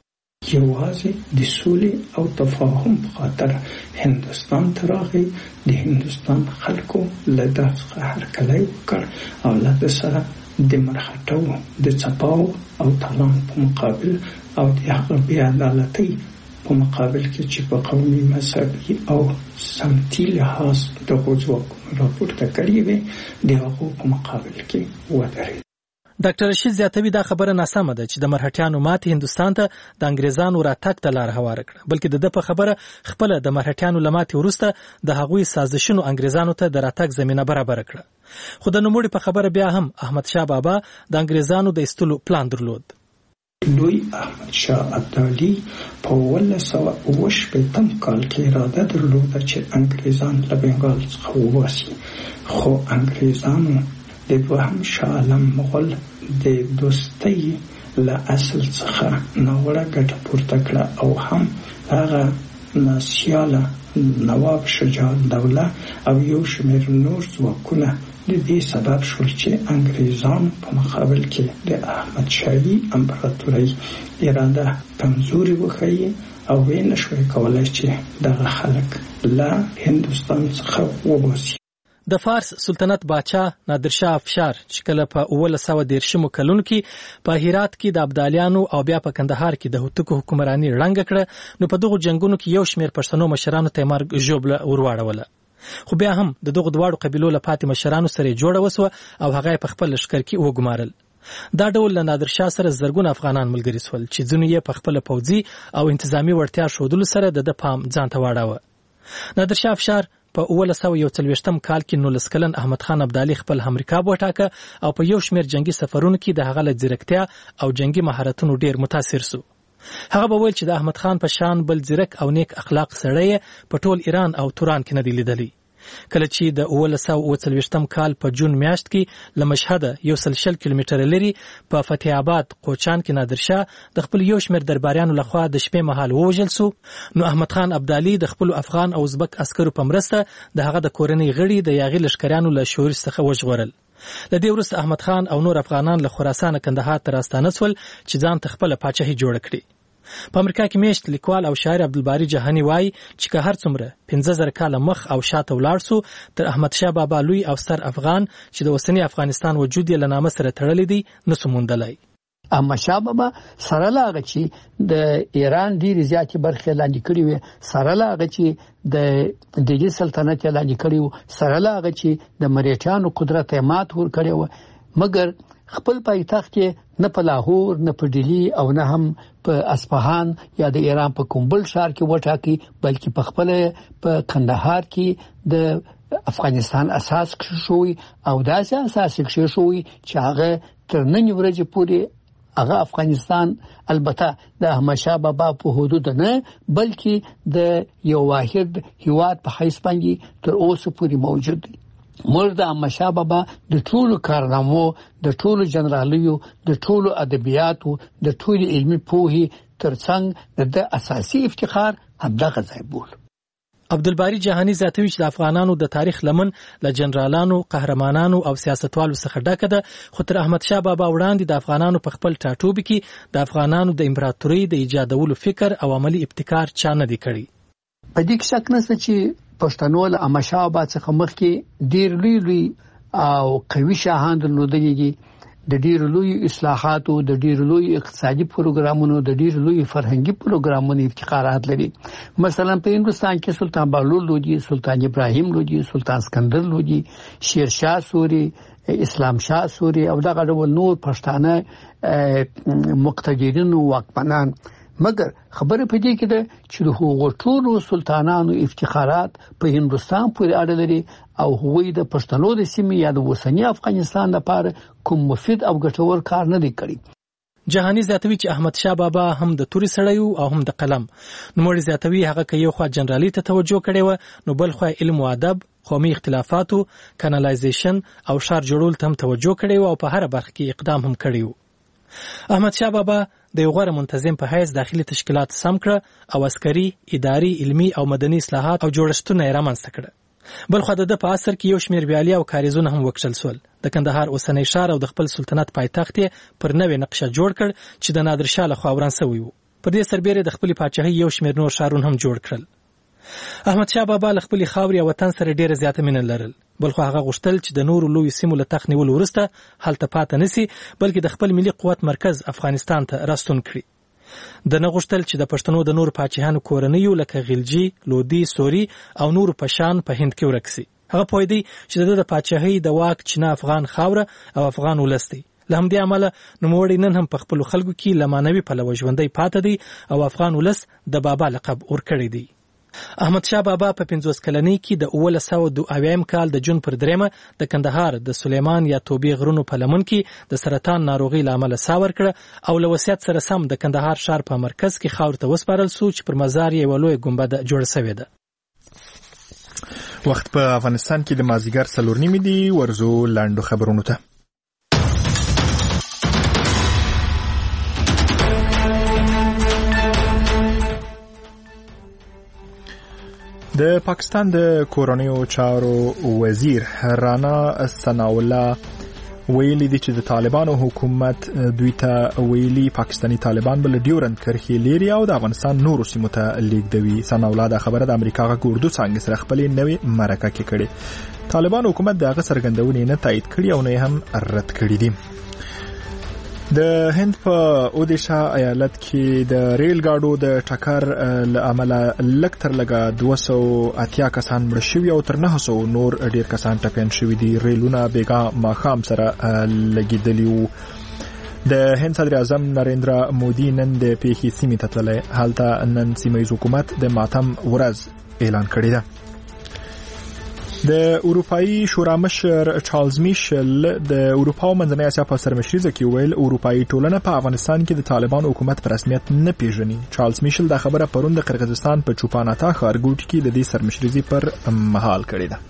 یوازې د سولې او تفاهم په خاطر هندستان ته راغی، د هندستان خلکو له ده څخه هرکلی وکړ او له ده سره د مرهټو د څپاو او تالان په مقابل او د هغه بې عدالتۍ په مقابل کې چې په قومي، مذهبي او سمتي لحاظ دغو ځواکونو راپورته کړي وې د هغو په مقابل کې ودرېد. ډاکټر رشید زیاتوي دا خبره ناسمه ده چې د مرهټیانو ماتې هندستان ته د انګریزانو راتګ ته لار هواره کړه، بلکې د ده په خبره خپله د مرهټیانو له ماتې وروسته د هغوی سازشونو انګریزانو ته د راتګ زمینه برابره کړه. خو د نوموړي په خبره بیا هم احمدشاه بابا د انګریزانو د ایستلو پلان درلود. لوی احمدشاه ابدالي په اوولس سوه اوه شپېتم کال کې اراده درلوده چې انګریزان له بنګال څخه وباسي، خو انګریزانو د دوهم شاه عالم مغول د دوستۍ له اصل څخه ناوړه ګټه پورته کړه او هم هغه ناسیاله نواب شجاع الدوله او یو شمېر نور ځواکونه د دې سبب شول چې انګریزان په مقابل کې د احمد شاهي امپراتورۍ اراده کمزوري وښیي او ویې نشوای کولی چې دغه خلک له هندوستان څخه وباسي. د فارس سلطنت باچا نادرشاه افشار چې کله په اوولس سوه دېرشمو کلونو کې په هرات کې د ابدالیانو او بیا په کندهار کې د هوتکو حکمراني ړنګه کړه، نو په دغو جنګونو کې یو شمېر پښتنو مشرانو ته یې مرګ ژوبله ورواړوله. خو بیا هم د دغو دواړو قبیلو له پاتې مشرانو سره یې جوړه وسوه او هغه یې په خپل لښکر کې وګمارل. دا ډول له نادرشاه سره زرګونه افغانان ملګري سول چې ځینو یې په خپله پوځي او انتظامي وړتیا ښودلو سره د ده پام ځان ته واړاوه. نادرشاه افشار په اوولس سوه یو څلوېښتم کال کې نولس کلن احمد خان ابدالي خپل همرکاب وټاکه او په یو شمېر جنگي سفرونو کې د هغه له ځیرکتیا او جنگي مهارتونو ډېر متاثر سو. هغه به ویل چې د احمد خان په شان بل ځیرک او نیک اخلاق سړی په ټول ایران او توران کې نه دی لیدلی. کله چې د اوولس سوه اوه څلوېښتم کال په جون میاشت کې له مشهده یو سل شل کیلومتره لرې په فتح آباد قوچان کې نادرشاه د خپل یو شمېر درباریانو لخوا د شپې مهال ووژل سو، نو احمد خان ابدالي د خپلو افغان او ازبک عسکرو په مرسته د هغه د کورنۍ غړي د یاغي لښکریانو له شورش څخه وژغورل. له دې وروسته احمد خان او نور افغانان له خراسان کندهار ته راستانه سول چې ځان ته خپله پاچاهي جوړه کړي. په امریکا کې میشت لیکوال او شاعر عبدالباري جهاني وایي چې که هر څومره پنځه زره کاله مخ او شاته ولاړ سو، تر احمدشاه بابا لوی او ستر افغان چې د اوسني افغانستان وجود یې له نامه سره تړلی دی نسو موندلی. احمدشاه بابا سره له هغه چې د ایران ډېرې زیاتې برخې لاندې کړې وې، سره له هغه چې د دهلي سلطنت یې لاندې کړی و، سره له هغه چې د مرهټیانو قدرت یې مات ورکړی و، مګر خپل پایتخت کې نه په لاهور، نه په ډیلی او نه هم په اصفهان یا د ایران په کومبل ښار کې وټاکي، بلکې په خپل په کندهار کې د افغانستان اساس کښښوي او داسې اساس کښښوي چې هغه تر نن ورځې پورې هغه افغانستان البته د احمدشاه بابا په حدود نه بلکې د یو واحد هیواد په حیث باندې تر اوسه پورې موجود دی. موږ د احمدشاه بابا د ټولو کارنامو، د ټولو جنرالیو، د ټولو ادبیاتو، د ټولو علمي پوهې ترڅنګ د اساسي افتخار همدغه ځای بولو. عبدالباري جهاني زیاتوي چې د افغانانو د تاریخ لمن له جنرالانو، قهرمانانو او سیاستوالو څخه ډکه ده، خو تر احمدشاه بابا وړاندې د افغانانو په خپل ټاټوبي کې د افغانانو د امپراتورۍ د ایجادولو فکر او عملی ابتکار چا نه دی کړی. په دې کې شک نشته چې پښتنو له احمدشاه بابا څخه مخکې ډېر لوی لوی او قوي شاهان درلودلي دي، د ډېرو لوی اصلاحاتو، د ډېرو لوی اقتصادي پروګرامونو، د ډېرو لوی فرهنګي پروګرامونو افتخارات لري. مثلا په هندوستان کې سلطان بهلول لودي، سلطان ابراهیم لودي، سلطان سکندر لودي، شیرشاه سوري، اسلام شاه سوري او دغه ډول نور پښتانه مقتدرین او واکمنان. مګر خبره په دې کې ده چې د هغو ټولو سلطانانو افتخارات په هندوستان پورې اړه لري او هغوی د پښتنو د سیمې یا د اوسني افغانستان لپاره کوم مفید او ګټور کار نه دی کړی. جهاني زیاتوي چې احمدشاه بابا هم د توري سړی او هم د قلم. نوموړي زیاتوي هغه که یو خوا جنرالي ته توجه کړې وه، نو بل خوا علم او ادب، قومي اختلافاتو، کانالایزیشن او ښار جوړولو ته هم توجه کړې وه او په هره برخه کې اقدام هم کړی و. احمد شاه بابا د یو غوره منتظم په حیث داخلي تشکیلات سم کړه او عسکري، اداري، علمي او مدني اصلاحات او جوړښتونه یې رامنځته کړه. بل خو د په عصر کې یو شمېر ویالې او کاریزونه هم وکړل سول. د کندهار اوسنی ښار او د خپل سلطنت پایتخت یې پر نوې نقشه جوړ کړ چې د نادر شاه لخوا وران شوی و. په دې سربېره د خپل پاچاهۍ یو شمېر نور ښارونه هم جوړ کړل. احمد شاه بابا له خپل خاورې او وطن سره ډیره زیاته مینه لرل. بل خو هغه غوښتل چې د نورو لوی سیمو له تخت نیولو وروسته هلته پاتې نسی، بلکې د خپل ملي قوت مرکز افغانستان ته راستون کړي. د نه غوښتل چې د پښتنو د نور پاچاهانو کورنیو لکه غلجي، لودي، سوري او نور پشان په هند کې ورک سي. هغه پوهېدی چې د پاچاهۍ د واک چینه افغان خاوره او افغان ولس دی. له همدې امله نوموړی نن هم په خپلو خلکو کې له معنوي پلوه ژوندی پاتې دی او افغان ولس د بابا لقب ورکړی دی. احمد شاه بابا په پنځوس کلنۍ کې د اوولس سوه دوه اویایم کال د جون پر دریمه د کندهار د سلیمان یا توبې غرونو په لمن کې د سرطان ناروغۍ له امله ساه ورکړه او له وصیت سره سم د کندهار ښار په مرکز کې خاورو ته وسپارل سو چې پر مزار یې یوه لویه ګنبده جوړه سوې ده. وخت په افغانستان کې د مازدیګر څلور نیمې دي. ورځو لاندو خبرونو ته. د پاکستان د کورنیو چارو وزیر رانا ثناءالله ویلي دي چې د طالبانو حکومت دوی ته ویلي پاکستانی طالبان بل ډیورند کرښې لري او د افغانستان نورو سیمو ته لیږدوي. ثناءالله دا خبره د امریکا غږ اردو څانګې سره خپلې نوې مرکه کې کړې. طالبان حکومت د هغه څرګندونې نه تایید کړي او نه هم رد کړي دي. د هند په اودیشا ایالت کې د ریل ګاډو د ټکر له امله لږ تر لږه دوه سوه اتیا کسان مړه شوي او تر نهه سوه نور ډیر کسان ټپیان شوي دي. ریلونه بېګا ماښام سره لګېدلي وو. د هند صدر اعظم نریندرا مودي نن د پیښې سیمې ته تللی. هلته نن سیمه ییز حکومت د ماتم ورځ اعلان کړې ده. د اروپایي شورا مشر چارلز میشل د اروپا او منځنۍ اسیا په سرمشریزه کې ویل اروپایي ټولنه په افغانستان کې د طالبان حکومت په رسمیت نه پیژني. چارلز میشل دا خبره پرون د قرغیزستان په چوپاناتا ښارګوټي کې د دې سرمشریزې پر مهال کړې ده.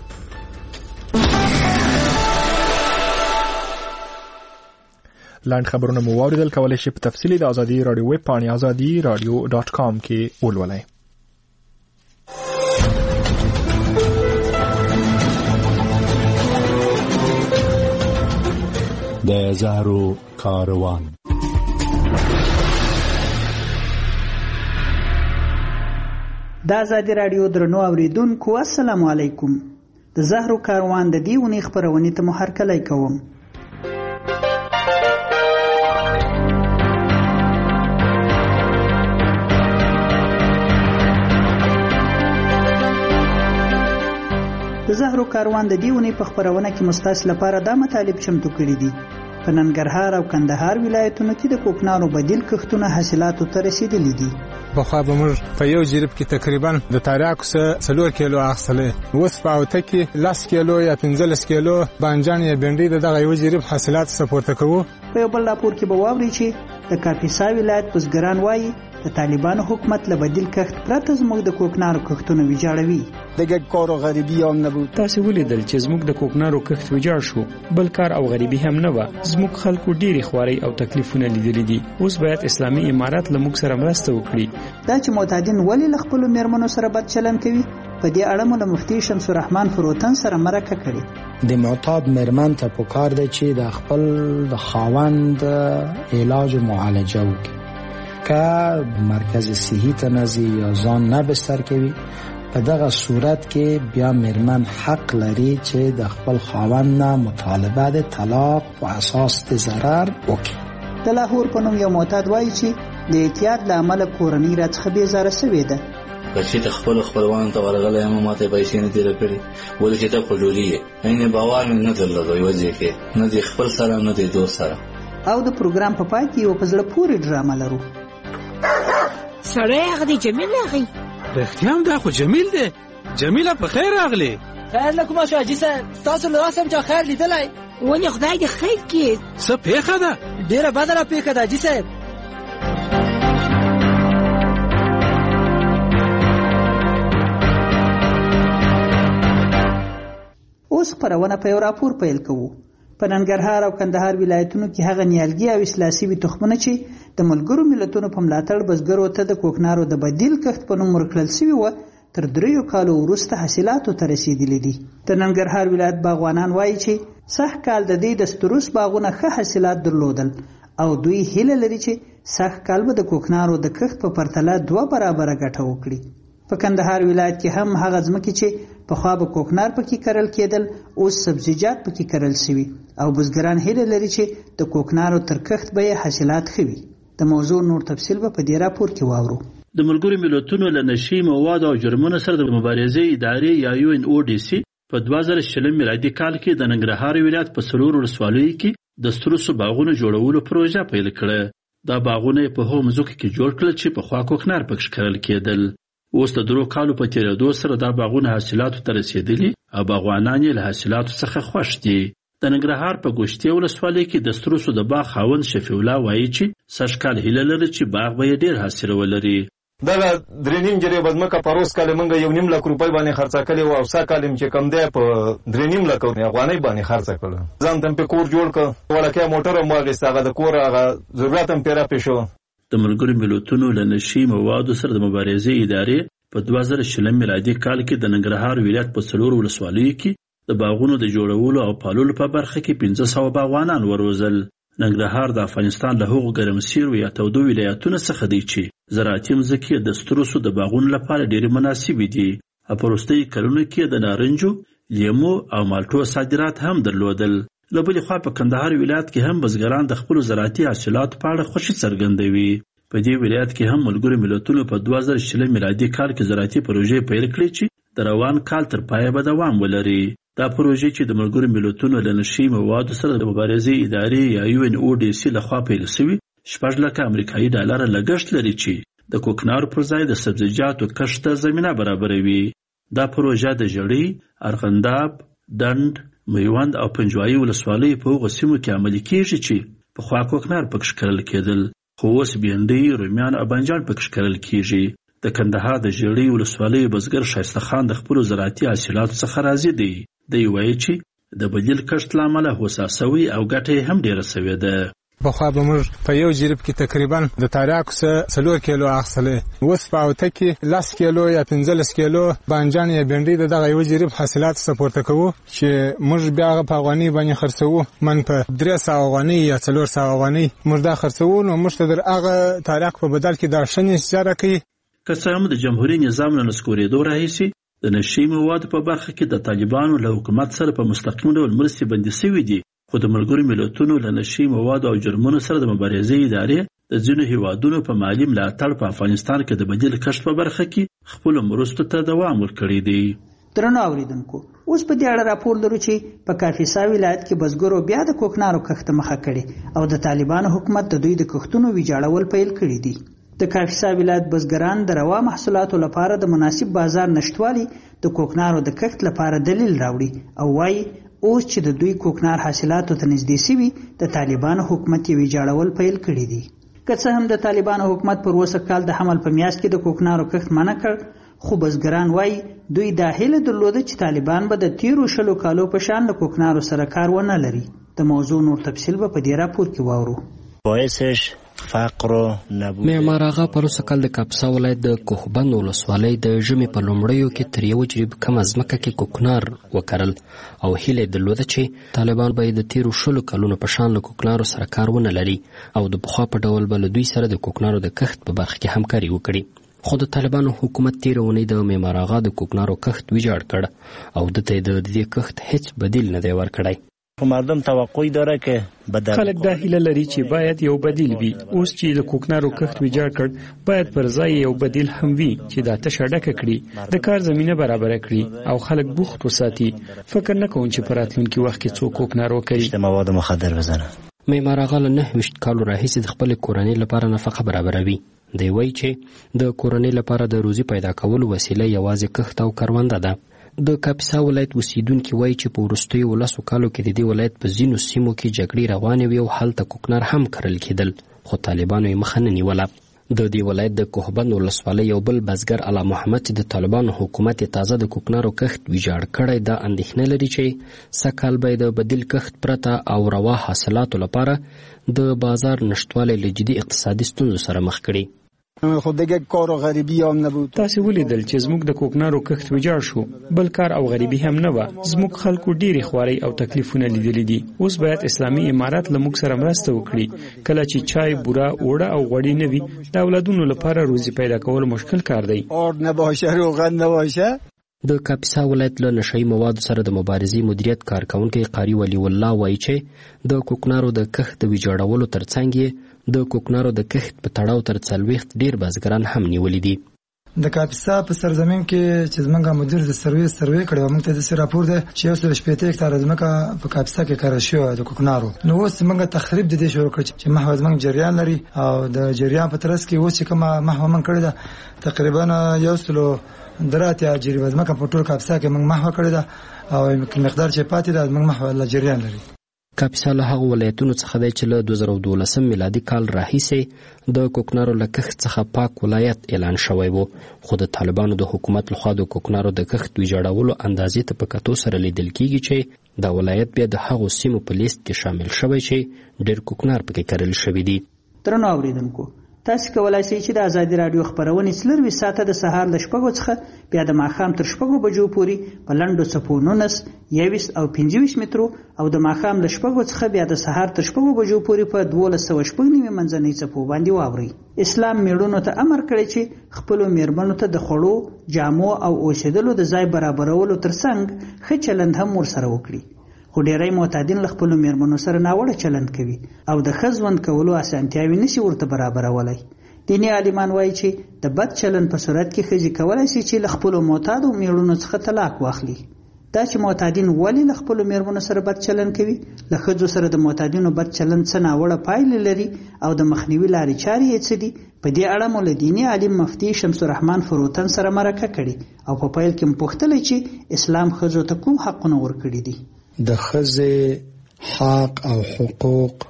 لاند خبرونه مو واوریدل. کولی شئ په تفصیلي د ازادي رادیو ویب پاڼې ازادي رادیو ډاټ کام کې ولولئ. د زهرو کاروان. د ازادي رادیو درنو اوریدونکو السلام علیکم. د زهرو کاروان د دې ونې خبرونې ته مو هرکلی کوم. د زهرو کاروان د دې ونې په خپرونه کې مستاس لپاره دا مطالب چمتو کړي دي. په ننګرهار او کندهار ولایتونو کې د کوکنارو بدیل کښتونه حاصلاتو ته رسیدلي دي. پخوا به موږ په یو جریب کې تقریبا د تاریاکو څخه څلور کیلو اخیستلی، اوس په اوته کې لس کیلو یا پنځلس کیلو بانجان یا بنډۍ د دغه یو جریب حاصلات څخه پورته کوو. په یو بل راپور کې به واورئ چې د کاپیسا ولایت بزګران وایي د طالبانو حکومت له بدیل کښت پرته زموږ د کوکنارو کښتونه ویجاړوي. دیگه کار و غریبی هم نبود. تاسو ولیدل چې زموږ د کوکنارو کښت ویجاړ شو، بل کار او غریبی هم نه و. زموږ خلکو ډېری خوارۍ او تکلیفونه لیدلي دي. اوس باید اسلامي امارات له موږ سره مرسته وکړي. دا چې معتادین ولې له خپلو میرمنو سره بد چلند کوي، په دې اړه مو له مفتي شمس الرحمن فروتن سره مرکه کړې. د معتاد میرمن ته پکار دی چې د خپل د خاوند علاج و معالجه وکړي. که مرکز صحي ته نزي یا ځان نه بستر کوي، په دغه صورت کې بیا میرمن حق لري چې د خپل خاوند نه مطالبه د طلاق په اساس د ضرر وکړي. د لاهور په نوم یو معتاد وایي چې د اعتیاد له امله کورنۍ راڅخه بېزاره سوې ده. بچی ته خپل خپلوانو ته ورغلی یم، ما ته پیسې نه دي راکړي، ولې چې ته په ډولي یې. یعنې باور مې نه درلود یوه ځای کې، نه د خپل سره نه د دوست سره. او د پروګرام په پای کې یو په زړه پورې ډرامه لرو. سړی هغه دی جمیل راغی. رښتیا هم دا خو جمیل دی. جمیله په خیر راغلی. خیر له کومه شو حاجي صاحب؟ ستاسو له لاسه هم چا خیر لیدلی؟ ولې خدای دې خیر کړي. څه پېښه ده؟ ډېره بده را پېښه ده حاجي صاحب. اوس خپرونه په یو راپور پیل کوو. په ننګرهار او کندهار ولایتونو کې هغه نیالګي او اصلاح شوي تخمونه چې د ملګرو ملتونو په ملاتړ بزګرو ته د کوکنارو د بدیل کښت په نوم ورکړل شوي وو تر دریو کالو وروسته حاصلاتو ته رسیدلي دي. د ننګرهار ولایت باغوانان وایي چې سږ کال د دې د ستروس باغونه ښه حاصلات درلودل او دوی هیله لري چې سږ کال به د کوکنارو د کښت په پرتله دوه برابره ګټه وکړي. په کندهار ولایت کې هم هغه ځمکې چې پخوا به کوکنار پکې کرل کېدل اوس سبزیجات پکې کرل شوي او بزګران هیله لري چې د کوکنارو تر کښت به یې حاصلات ښه وي. د موضوع نور تفصیل به په دې راپور کې واورو. د ملګرو ملتونو له نشي موادو او جرمونو سره د مبارزې ادارې یا یو ان او ډي سي په دوه زره شلم میلادي کال کې د ننګرهار ولایت په څلورو ولسوالیو کې د ستروسو باغونو جوړولو پروژه پیل کړه. دا باغونه په هغو مځکو کې جوړ کړل چې پخوا کوکنار پکې کرل کېدل. اوس د درو کالو په تیریدو سره دا باغونه حاصلاتو ته رسېدلي او باغوانان یې له حاصلاتو څخه خوښ دي. د ننګرهار په ګوشتې ولسوالۍ کې د ستروسو د باغ خاوند شفیع الله وایي چې سږ کال هیله لري چې باغ به یې ډېر حاصل ولري. دغه درې نیم جرې به ځمکه پروس کال موږ یو نیم لک روپۍ باندې خرڅه کړې وه او سږ کال چې کوم دی په درې نیم لک افغانۍ باندې خرڅه کړه. ځان ته مې پرې کور جوړ کړ، وړکۍ موټر هم واخېست، هغه د کور هغه ضرورت هم پرې رافې شو. د ملګرو ملتونو له نشي موادو سره د مبارزې ادارې په دوه زره شلم میلادي کال کې د ننګرهار ولایت په څلورو ولسوالیو کې د باغونو د جوړولو او پاللو په برخه کې پنځه سوه باغوانان وروزل. ننګرهار د افغانستان له هغو ګرمسیرو یا تودو ولایتونو څخه دی چې زراعتي مځکې د ستروسو د باغونو لپاره ډېرې مناسبې دي او په وروستیو کلونو کې د نارنجو، لیمو او مالټو صادرات هم درلودل. له بلې خوا په کندهار ولایت کې هم بزګران د خپلو زراعتي حاصلاتو په اړه خوښي څرګندوي. په دې ولایت کې هم ملګرو ملتونو په دوه زره شلم میلادي کال کې زراعتي پروژې پیل کړې چې د روان کال تر پایه به دوام ولري. دا پروژې چې د ملګرو ملتونو له نشي موادو سره د مبارزې ادارې یا یو ان او ډي سي لخوا پیل شوي شپږ لکه امریکایي ډالره لګښت لري چې د کوکنارو پر ځای د سبزیجاتو کښت ته زمینه برابروي. دا پروژه د ژړۍ، ارغنداب، ډنډ، میوند او پنجوایي ولسوالیو په هغو سیمو کې عملي کېږي چې پخوا کوکنار پکې کرل کېدل، خو اوس بېنډۍ، رومیان او بانجان پکې کرل کېږي. د کندهار د ژړۍ ولسوالۍ بزګر ښایسته خان د خپلو زراعتي حاصلاتو څخه راضي دی. دی وایي چې د بدیل کښت له امله هوسا سوی او ګټه یې هم ډېره سوې ده. پخوا به موږ په یو جریب کې تقریبا د تریاکو څه څلور کیلو اخیستلی، اوس په اوته کې لس کیلو یا پنځلس کیلو بانجان یا بېنډۍ د دغه یو جریب حاصلات څخه پورته کوو چې موږ بیا هغه په افغانۍ باندې خرڅوو. من په درې سوه افغانۍ یا څلور سوه افغانۍ موږ دا خرڅوو، نو موږ ته در هغه تریاک په بدل کې دا ښه نتیجه راکوي. که څه هم د جمهوري نظام له نسکورېدو راهیسې د نشي موادو په برخه کې د طالبانو له حکومت سره په مستقیم ډول مرستې بندي شوي دي، خو د ملګرو ملتونو له نشي موادو او جرمونو سره د مبارزې ادارې د ځینو هیوادونو په مالي ملاتړ په افغانستان کې د بدیل کښت په برخه کې خپلو مرستو ته دوام ورکړی دی. درنو اوریدونکو، اوس په دې اړه راپور لرو چې په کاپیسا ولایت کې بزګرو بیا د کوکنارو کښت مخه کړې او د طالبانو حکومت د دوی د کښتونو ویجاړول پیل کړي دي. د کاپیسا ولایت بزګران د روا محصولاتو لپاره د مناسب بازار نشټوالي د کوکنارو د کښت لپاره دلیل راوړي او وایي اوس چې د دوی کوکنار حاصلاتو ته نږدې شوي د طالبانو حکومت یې ویجاړول پیل کړي دي. که څه هم د طالبانو حکومت پر اوسه کال د حمل په میاشت کې د کوکنارو کښت منع کړ، خو بزګران وایي دوی دا هیله درلوده چې طالبان به د تیرو شلو کالو په شان د کوکنارو سره کار ونه لري. د موضوع نور تفصیل به په دې راپور کې واورو. باعثش فقر نبود. معمار آغا پروسه کال د کاپیسا ولایت د کوهبند ولسوالۍ د ژمي په لومړیو کې تر یو جریب کم ځمکه کې کوکنار وکرل او هیله درلوده چې طالبان به د تیرو شلو کلونو په شان له کوکنارو سره کار ونه لري او د پخوا په ډول به له دوی سره د کوکنارو د کښت په برخه کې همکاري وکړي. خو د طالبانو حکومت تیره اونۍ د معمار آغا د کوکنارو کښت ویجاړ کړ او دته د دې کښت هیڅ بدیل نه دی ورکړی. مردم توقع داره که بدل خلک دا هیله لري چې باید یو بدیل وي. اوس چې د کوکنارو کښت ویجاړ کړ، باید پر ځای یو بدیل هم وي چې دا تشه ډکه کړي، د کار زمینه برابره کړي او خلک بوخت وساتي. فکر نه کوم چې په راتلونکي وخت کې څوک کوکنار وکړي. د مواد مخدر بزنه. معمار آغا له نهه ویشت کالو راهیسې د خپلې کورنۍ لپاره نفقه برابروي. دی وایي چې د کورنۍ لپاره د روزي پیدا کولو وسیله یوازې کښت او کرونده ده. د کاپیسا ولایت اوسیدونکي وایي چې په وروستیو ولسو کالو کې د دې ولایت په ځینو سیمو کې جګړې روانې وې او هلته کوکنار هم کرل کېدل، خو طالبانو یې مخه نه نیوله. د دې ولایت د کوهبند ولسوالۍ یو بل بزګر علا محمد چې د طالبانو حکومت تازه د کوکنارو کښت ویجاړ کړی دا اندېښنه لري چې سږکال به د بدیل کښت پرته او روا حاصلاتو لپاره د بازار نشتوالی له جدي اقتصادي ستونزو سره مخ کړي. خو دیگه کار و غریبی هم نبود. تاسو ولیدل چې زموږ د کوکنارو کښت ویجاړ شو، بل کار او غریبي هم نه و. زموږ خلکو ډېرې خوارۍ او تکلیفونه لیدلي دي. اوس باید اسلامي امارات له موږ سره مرسته وکړي. کله چې چای، بوره، اوړه او غوړي نه وي، د اولادونو لپاره روزي پیدا کول مشکل کار دی. اور نباشه، روغن نباشه. د کاپیسا ولایت له نشهیي موادو سره د مبارزې مدیریت کارکونکی قاری ولی الله وایي چې د کوکنارو د کښت د ویجاړولو ترڅنګ د کوکنارو د کښت په تړاو تر څلوېښت ډېر بزګران هم نیولي دي. د کاپیسا په سرزمین کې چې زمونږ مدیر د سروې سروې کړی و، موږ ته داسې راپور دی چې یو سل شپېته هکتاره ځمکه په کاپیسا کې کرل شوې د کوکنارو. نو اوس موږ تخریب د دې شروع کړ چې محو زمونږ جریان لري او د جریان په ترڅ کې اوس چې کومه محو موږ کړې ده تقریبا یو سلو دراتیا جریوه ځمکه په ټول کاپیسا کې موږ محو کړې ده او مقدار چې پاتې ده موږ محو له جریان لري. کاپیسا له هغو ولایتونو څخه دی چې له دوه زره دولسم میلادي کال راهیسې د کوکنارو له کښت څخه پاک ولایت اعلان شوی و، خو د طالبانو د حکومت لخوا د کوکنارو د کښت ویجاړولو اندازې ته په کتو سره لیدل کیږي چې دا ولایت بیا د هغو سیمو په لیست کې شامل شوی چې ډېر کوکنار پکې کرل شوي دي. درنو اوریدونکو، تاسو کولای شئ چې د ازادي رادیو خبرونه څلروي ساعته د سهار له شپږو څخه بیا د ماښام تر شپږو بجو پورې په لنډو څپو نولس، یویس او پنځه ویشت مترو او د ماښام له شپږو څخه بیا د سهار تر شپږو بجو پورې په دولس سوه شپږ نوي منځنۍ څپو باندې واورئ. اسلام میړونو ته امر کړی چې خپلو میرمنو ته د خوړو، جامو او اوسېدلو د ځای برابرولو ترڅنګ ښه چلند هم ورسره وکړي. خو ډېری معتادین له خپلو میرمنو سره ناوړه چلند کوي او د ښه ژوند کولو اسانتیاوې نشي ورته برابرولی. دیني عالمان وایي چې د بد چلند په صورت کې ښځې کولی شي چې له خپلو معتادو میړونو څخه طلاق واخلي. دا چې معتادین ولې له خپلو میرمنو سره بد چلند کوي، له ښځو سره د معتادینو بد چلند څه ناوړه پایلې لري او د مخنیوي لارې چارې یې څه دي، په دې اړه مو له دیني عالم مفتي شمس الرحمن فروتن سره مرکه کړې او په پیل کې مو پوښتلی چې اسلام ښځو ته کوم حقونه ورکړي دي. د ښځې حق او حقوق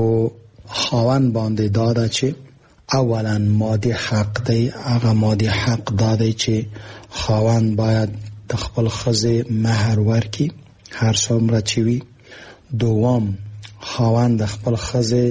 په خاوند باندې دا ده چې اولا مادي حق دی. هغه مادي حق دا دی چې خاوند باید د خپل ښځې مهر ورکړي هر څومره چې وي. دوم، خاوند د خپل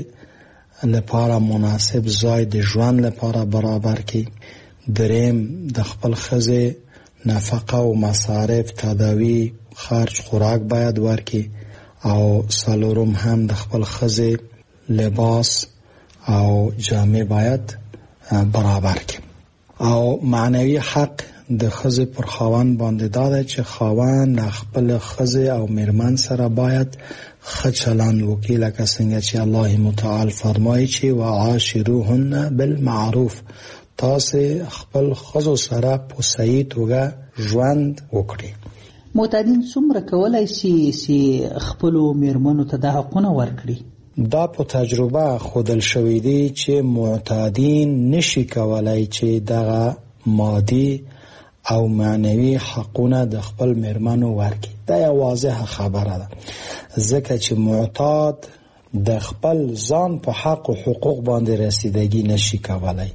ښځې لپاره مناسب ځای د ژوند لپاره برابر کړي. دریم، د خپل ښځې نفقه او مصارف، تداوی، خرج، خوراک باید ورکړي. او څلورم هم د خپل ښځې لباس او جامې باید برابر کړي. او معنوي حق د ښځې پر خاوند باندې دا دی چې خاوند خپل ښځې او میرمن سره باید ښه چلند وکړي، لکه څنګه چې الله متعال فرمایي چې وعاشروهن بالمعروف، تاسو خپل ښځو سره په صحیح توګه ژوند وکړي. معتادین څومره کولای شي چې خپلو میرمنو ته دا حقونه ورکړي؟ دا په تجربه ښودل شوی دی چې معتادین نشي کولای چې دغه مادي او معنوي حقونه د خپل میرمنو ورکړي. دا یو واضحه خبره ده، ځکه چې معتاد د خپل ځان په حق او حقوق باندې رسیدگی نشي کولای.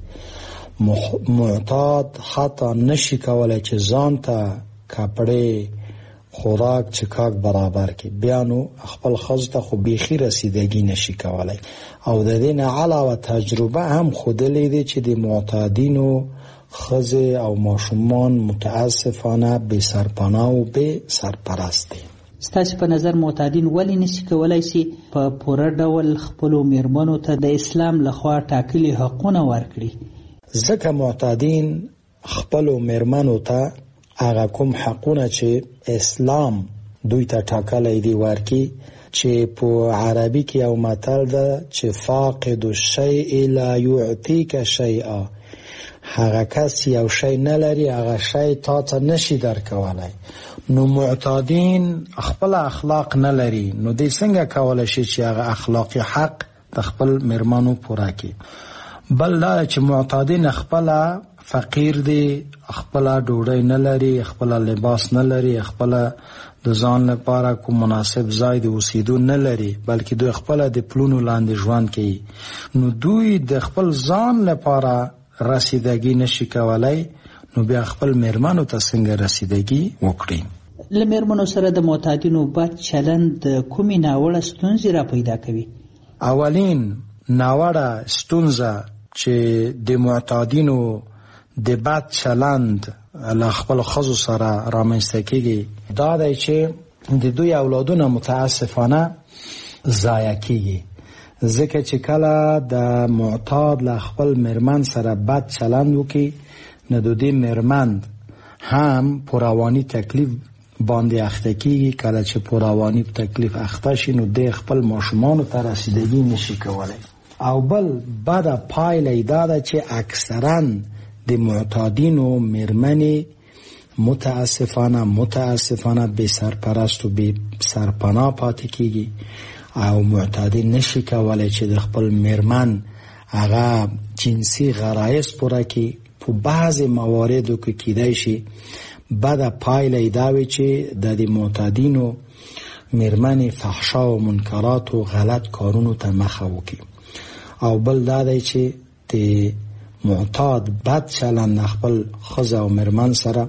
معتاد حتی نشي کولای چې ځان ته کپڑے، خوراک، چکاک برابر کی، بیا نو خپل ښځو ته خو بیخي رسیدگی نشي کولای. او د دې نه علاوه تجربه هم ښودلې ده چې د معتادینو ښځې او ماشومان متاسفانه بې سرپناه او بې سرپرست دي. ستاسو په نظر معتادین ولې نشي کولای شي په پوره ډول خپلو میرمنو ته د اسلام لخوا ټاکلي حقونه ورکړي؟ ځکه معتادین خپلو میرمنو ته هغه کوم حقونه چې اسلام دوی ته ټاکلی دی ورکړي، چې په عربي کې یو متل ده چې فاقد الشیء لا یعطیک شیئا، هغه کس یو شی نه لري هغه شی تا ته نشي درکولی. نو معتادین خپل اخلاق نه لري، نو دوی څنګه کولی شي چې هغه اخلاقي حق د خپل میرمنو پوره کړي؟ بل دا چې معتادین خپل فقیر دي، خپل ډوډۍ نه لري، خپل لباس نه لري، خپل د ځان لپاره کوم مناسب ځای د اوسېدو نه لري، بلکې دوی خپل د پلونو لاندې ژوند کوي. نو دوی د خپل ځان لپاره رسیدګي نشي کولای، نو بیا خپل میرمنو ته څنګه رسیدګي وکړي؟ له میرمنو سره د معتادینو بد چلند د کومې ناوړه ستونزې را پیدا کوي؟ اولین ناوړه ستونزه چې د معتادینو د بد چلند له خپل ښځو سره رامنځته کېږي دا دی چې د دوی اولادونه متاسفانه ضایع کېږي، ځکه چې کله د معتاد له خپل میرمن سره بد چلند وکړي نو د دې میرمن هم په رواني تکلیف باندې اخته کېږي. کله چې په رواني تکلیف اخته شي نو د خپل ماشومانو ته رسیدګي نشي کولی. او بل بده پایله یې دا ده چې اکثرا د معتادینو میرمنې متاسفانه متاسفانه بې سرپرست و بې سرپناه پاتې کېږي او معتادین نشي کولی چې د خپل میرمن هغه جنسي غرایز پوره کړي. په بعضې مواردو کې کیدای شي بده پایله یې دا وي چې د دې معتادینو میرمنې فحشا و منکرات و غلط کارونو ته مخه وکړي. او بل دا دی چې د معتاد بد چلند خپل ښځه او میرمن سره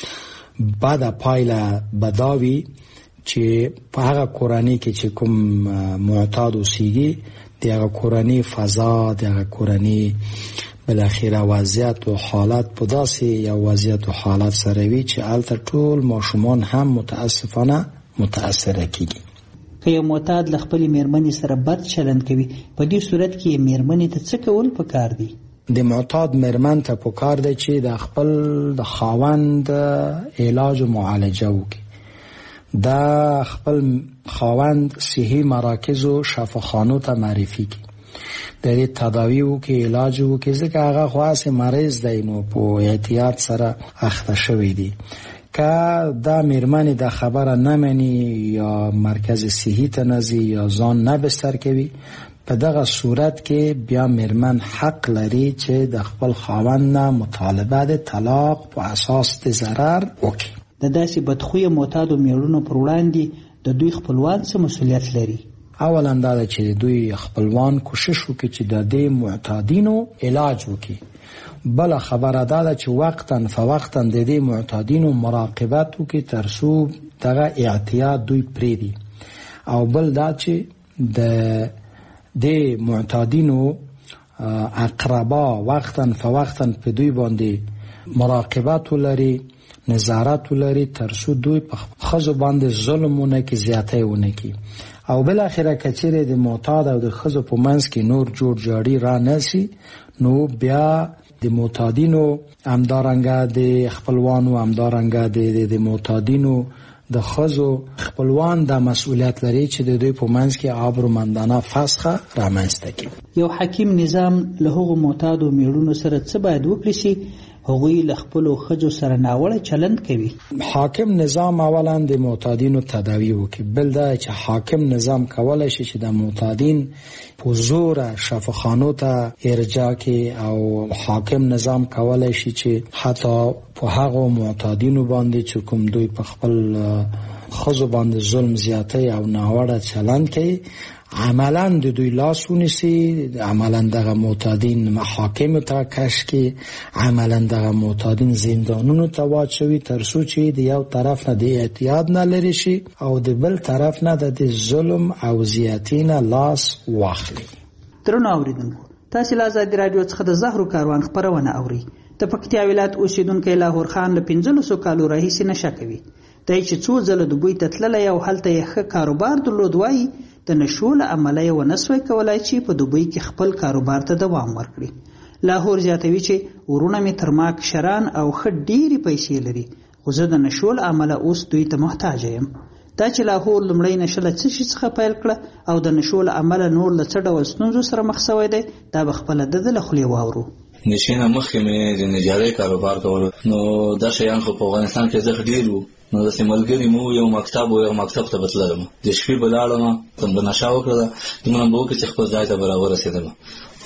بده پایله به دا وي چې په هغه کورنۍ کې چې کوم معتاد اوسیږي د هغه کورنۍ فضا د هغه کورنۍ بالاخره وضعیت و حالت په داسې یو وضعیت و حالت سره وي چې هلته ټول ماشومان هم متاسفانه متاثره کیږي. که یو معتاد له خپلې میرمنې سره بد چلند کوي په دې صورت کې میرمنې ته څه کول پکار دي؟ د معتاد میرمن ته پکار دی چې د خپل د خاوند علاج و معالجه وکړي، د خپل خاوند صحي مراکز و شفاخانو ته معرفي کړي، د دې تداوی وکړي، علاج وکړي، ځکه هغه خو هسې مریض دی نو په احتیاط سره اخته شوی دی. که دا میرمنې د خبره نه مني یا مرکز صحي ته نه ځي یا ځان نه بستر کوي، په دغه صورت کې بیا میرمن حق لري چې د خپل خاوند نه مطالبه د طلاق په اساس د ضرر وکړي. د داسې بدخویه معتادو میړونو پر وړاندې د دوی خپلوان څه مسؤلیت لري؟ اولا دا ده چې دوی خپلوان کوشش وکړي چې د دې معتادینو علاج وکړي. بل خبره دا ده چې وقتا فوقتا د دې معتادینو مراقبت وکړي تر څو دغه اعتیاد دوی پرېږدي. او بل دا چې د د معتادینو اقربا وقتا فوقتا په دوی باندې مراقبت ولري، نظارت ولري، تر څو دوی په ښځو باندې ظلم ونه کړي، زیاتی ونه کړي. او بل اخره کچېرې د معتاد او د ښځو په منځ کې نور جوړ جاړي را نشي نو بیا د معتادینو همدارنګه د خپلوانو همدارنګه د معتادینو د ښځو خپلوان د مسؤلیت لري چې د دوی په منځ کې آبرومندانه فسخه رامنځته کړي. یو حکیم نظام له هغو معتادو میړونو سره څه باید وکړي چې هغوی له خپلو ښځو سره ناوړه چلند کوي؟ حاکم نظام اولا د معتادینو تداوی وکړي. بل دا چې حاکم نظام کولی شي چې د معتادین په زوره شفاخانو ته ارجاع کړي، او حاکم نظام کولی شي چې حتی په هغو معتادینو باندې چې کوم دوی په خپل ښځو باندې ظلم زیاتی او ناوړه چلند کوي عملا د دوی لاس ونیسي، عملا دغه معتادین محاکم ته کش کړي، عملا دغه معتادین زندانونو ته واچوي، تر څو چې د یو طرف نه د اعتیاد نه لرې شي او د بل طرف نه د ظلم او زیاتی نه لاس واخلي. درنو اوریدونکو، تاسو له ازادي راډیو څخه د زهرو کاروان خبرونه اورئ. د پکتیا ولایت اوسیدونکی لاهور خان له پنځلسو کالو راهیسې نشه کوي. دی چې څو ځله دوبۍ ته تللی او هلته یې ښه کاروبار درلود، وایي د نشو له امله یې ونه سوی کولی چې په دوبۍ کې خپل کاروبار ته دوام ورکړي. لاهور زیاتوي چې ورونه مې تر ما کشران او ښه ډېرې پیسې لري، خو زه د نشو له امله اوس دوی ته محتاجه یم. دا چې لاهور لومړی نشه له څه شي څخه پیل کړه او د نشو له امله نور له څه ډول ستونزو سره مخ سوی دی، دا به خپله د ده له خولې واورو. نشې نه مخکې مې د نجارۍ کاروبار کولو، نو دا شیان خو په افغانستان کې زښت ډېر وو. نو داسې ملګري مو یو مکتب و یو مکتب ته به تللم، د شپې به لاړم، به نشه وکړله، دومره به وکړې چې خپل ځای ته به راورسېدم. خو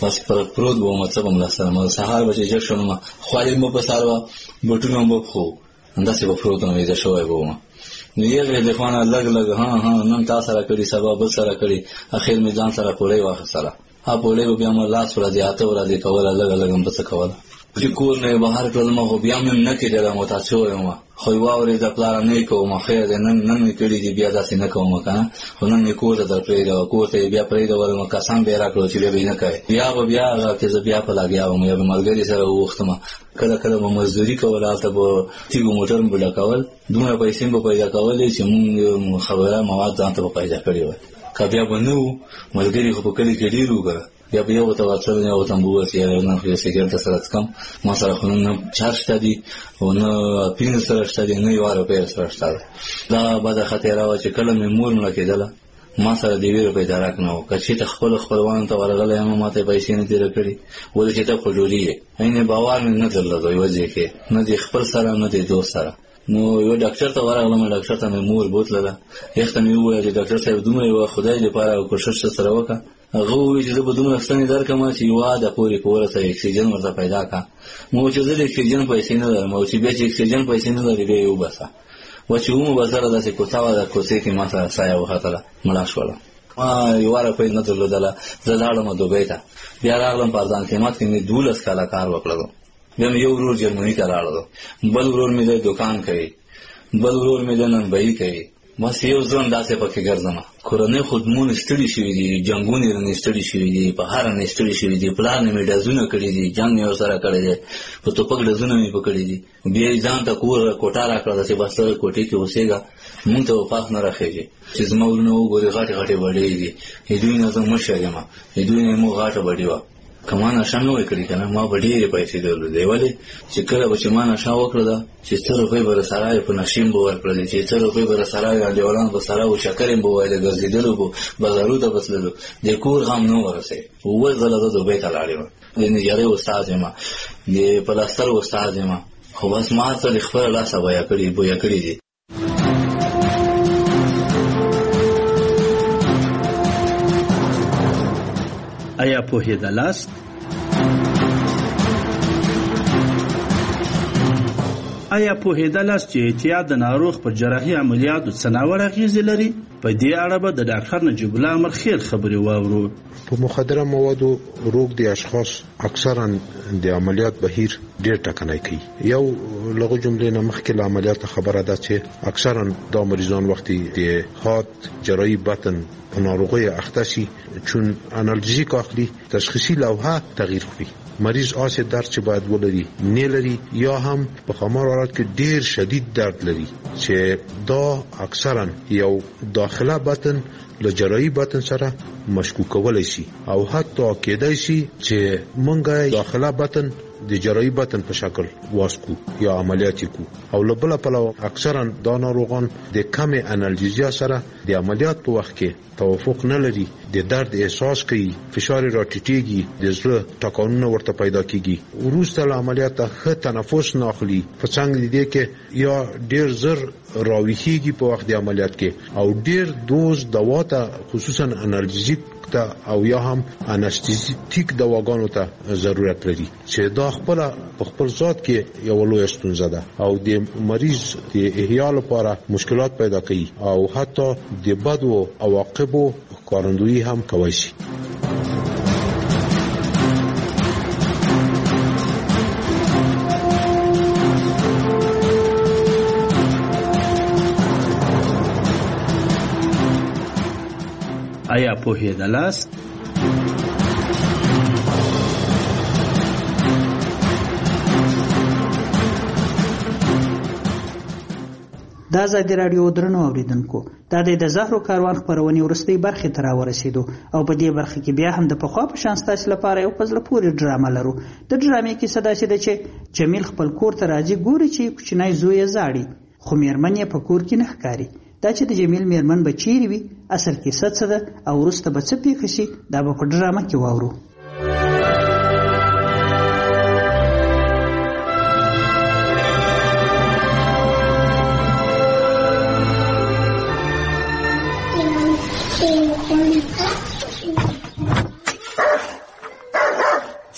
بس پر پروت و مطلب هم لسره ما سهار بچه جک شنو ما خواهی ما بسار و بطون هم بخو اندسی با پروت هم ایده شوی با ما نیگه دخوانا لگ لگ ها ها نم تا سره کری سبا بل سره کری اخیر می جان سره پولی واخ سره ها پولی با بیام لاس ورا دی آتا ورا دی کولا لگ لگ هم بس کولا چې کور نه بهر کړل ما خو بیا مې نه کېدل ما تاسو یم خو واورې د پلان نه کوم خیر نن نن کړي دی بیا داسې نه کوم کنه خو نن کور ته پرې دا کور ته بیا پرې دا ورما کسان به راکړو چې به نه کوي بیا بیا چې بیا په لاګیا و مې ملګری سره وختم کله کله مې مزدوري کوله ته به تیګو موټر بل کول دومره پیسې به پیدا کولې چې مونږ خبره مواد ځان ته پیدا کړی و کبیا بنو ملګری خو په کلی کې ډیرو غره یا به یو ته واڅل نه او تمبو چې نه خو سیګریټ سره کم ما سره خو نه چارج تدي او نه پین سره شته نه یو روپیا سره شته دا بعد خطر راو چې کله مې مور نه کېدله ما سره دی ویره پیدا راکنو کچې ته خپل خپلوان ته ورغله یم ماته پیسې نه تیر کړی ولې چې ته خو جوړی عین باور نه درلود وي وځي کې نه دی خپل سره نه دی دوست سره نو یو ډاکټر ته ورغلم ډاکټر ته مې مور بوتله یخته مې وویل چې ډاکټر صاحب دومره یو خدای دې لپاره کوشش سره وکړه هغه وی چې زه به دومره ستنې درکم چې یو د پورې کوله ته اکسیجن ورته پیدا کا مو چې زه د اکسیجن پیسې نه لرم او چې بیا چې اکسیجن پیسې نه لري بیا یو بسا و چې موږ بازار داسې کوڅه د کوڅې کې ما سره سایه وختله مړه شوله ما یو واره پیدا نه درلودله زه لاړم دوبۍ ته بیا راغلم په ځان قیمت کې مې دولس کاله کار وکړو بیا مې یو ورور جرمني ته لاړو بل ورور مې د دکان کوي بل ورور مې د ننبعي کوي بس یو ځوان داسې پکې ګرځم کورنۍ خودمون ستړي شوي دي جنګونه یې ستړي شوي دي په هر نه ستړي شوي دي پلان مې ډزونه کړي دي جنگ یې سره کړی دی په توپک ډزونه مې پکړي دي بیا ځان ته کور کوټه راکړه چې بس ته کوټې کې اوسېګا مونږ ته پاس نه راخېږي چې زما ورنه وګوري غاټه غاټه وړې دي دوی نه زما مشرم دوی نه مو غاټه وړي و کمان نشه نو وکړي کنه ما ډېرې پیسې درلودې ولې چې کله به چې ما نشه وکړه چې څو روپۍ به سره په نشیم به ورکړل چې څو روپۍ به سره دیولان به سره او شکریم به وایي د ګرځېدلو به بازارو ته بسلو د کور هم نو ورسې او ځله د دوبۍ ته لاړم د یاري استاد ما د پلاستر استاد ما خو بس ما ته خپل لاس بیا کړی بیا کړی دي آیا پوهېدلاست؟ آیا پوهېدلاست چې احتیاط د ناروغ پر جراحي عملیاتو څه ناوړه اغېزې لري؟ په دې اړه به د ډاکټر نجیب الله امرخیل خبرې واورو. په مخدره موادو روغ دي اشخاص اکثرا د عملیات بهیر ډېر ټکنی کوي. یو لغو جملې نه مخکې له عملیات خبره ده چې اکثرا دا مریضان وختي د هات جراحي بطن په ناروغۍ اخته شي چون انالژیک اخلي تشخیصي لوحه تغییر کوي. مریض آسې درد چې باید ولري نه لري یا هم په خمار حالت کې ډیر شدید درد لري چې دا اکثرا یو داخله بطن له جراحي بطن سره مشکوک کولای شي او حتی کېدای شي چې مونږه داخله بطن د جراحي بطن په شکل واسکو یا عملیات کو او له بل پلو اکثرا دا ناروغان د کم انالژیا سره د عملیات په وخت کې توافق نه لري د درد احساس کوي فشار راټیټيږي د زړه ټکانونه ورته پیدا کیږي وروسته له عملیات ښه تنفس نه اخلي په څنګه دي کې یا ډیر زر راويخيږي په وخت د عملیات کې او ډیر دوز دوا ته خصوصا انالژیک ته او یا هم انستیزیټیک دواګانو ته ضرورت لري چې دا خپل په خپل ذات کې یو لوی ستونزه ده او د مریض د احیا لپاره مشکلات پیدا کوي او حتی د بدو عواقبو ښکارندویي هم کوي شي. آیا پوهېدلاست؟ د ازادي راډیو درنو اوریدونکو دا د زهرو کاروان خپرونې وروستۍ برخې ته راورسېدو او په دې برخه کې بیا هم د پخوا په شان ستاسو لپاره یو په زړه پورې ډرامه لرو. د ډرامې کیسه داسې ده چې جمیل خپل کور ته راځي ګوري چې کوچنی زوی یې زاړي خو میرمن یې په کور کې نه ښکاري. دا چې د جمیل میرمن به چیرې وي اصل کیسه څه ده او وروسته به څه پیښه شي دا به په ډرامه کې واورو.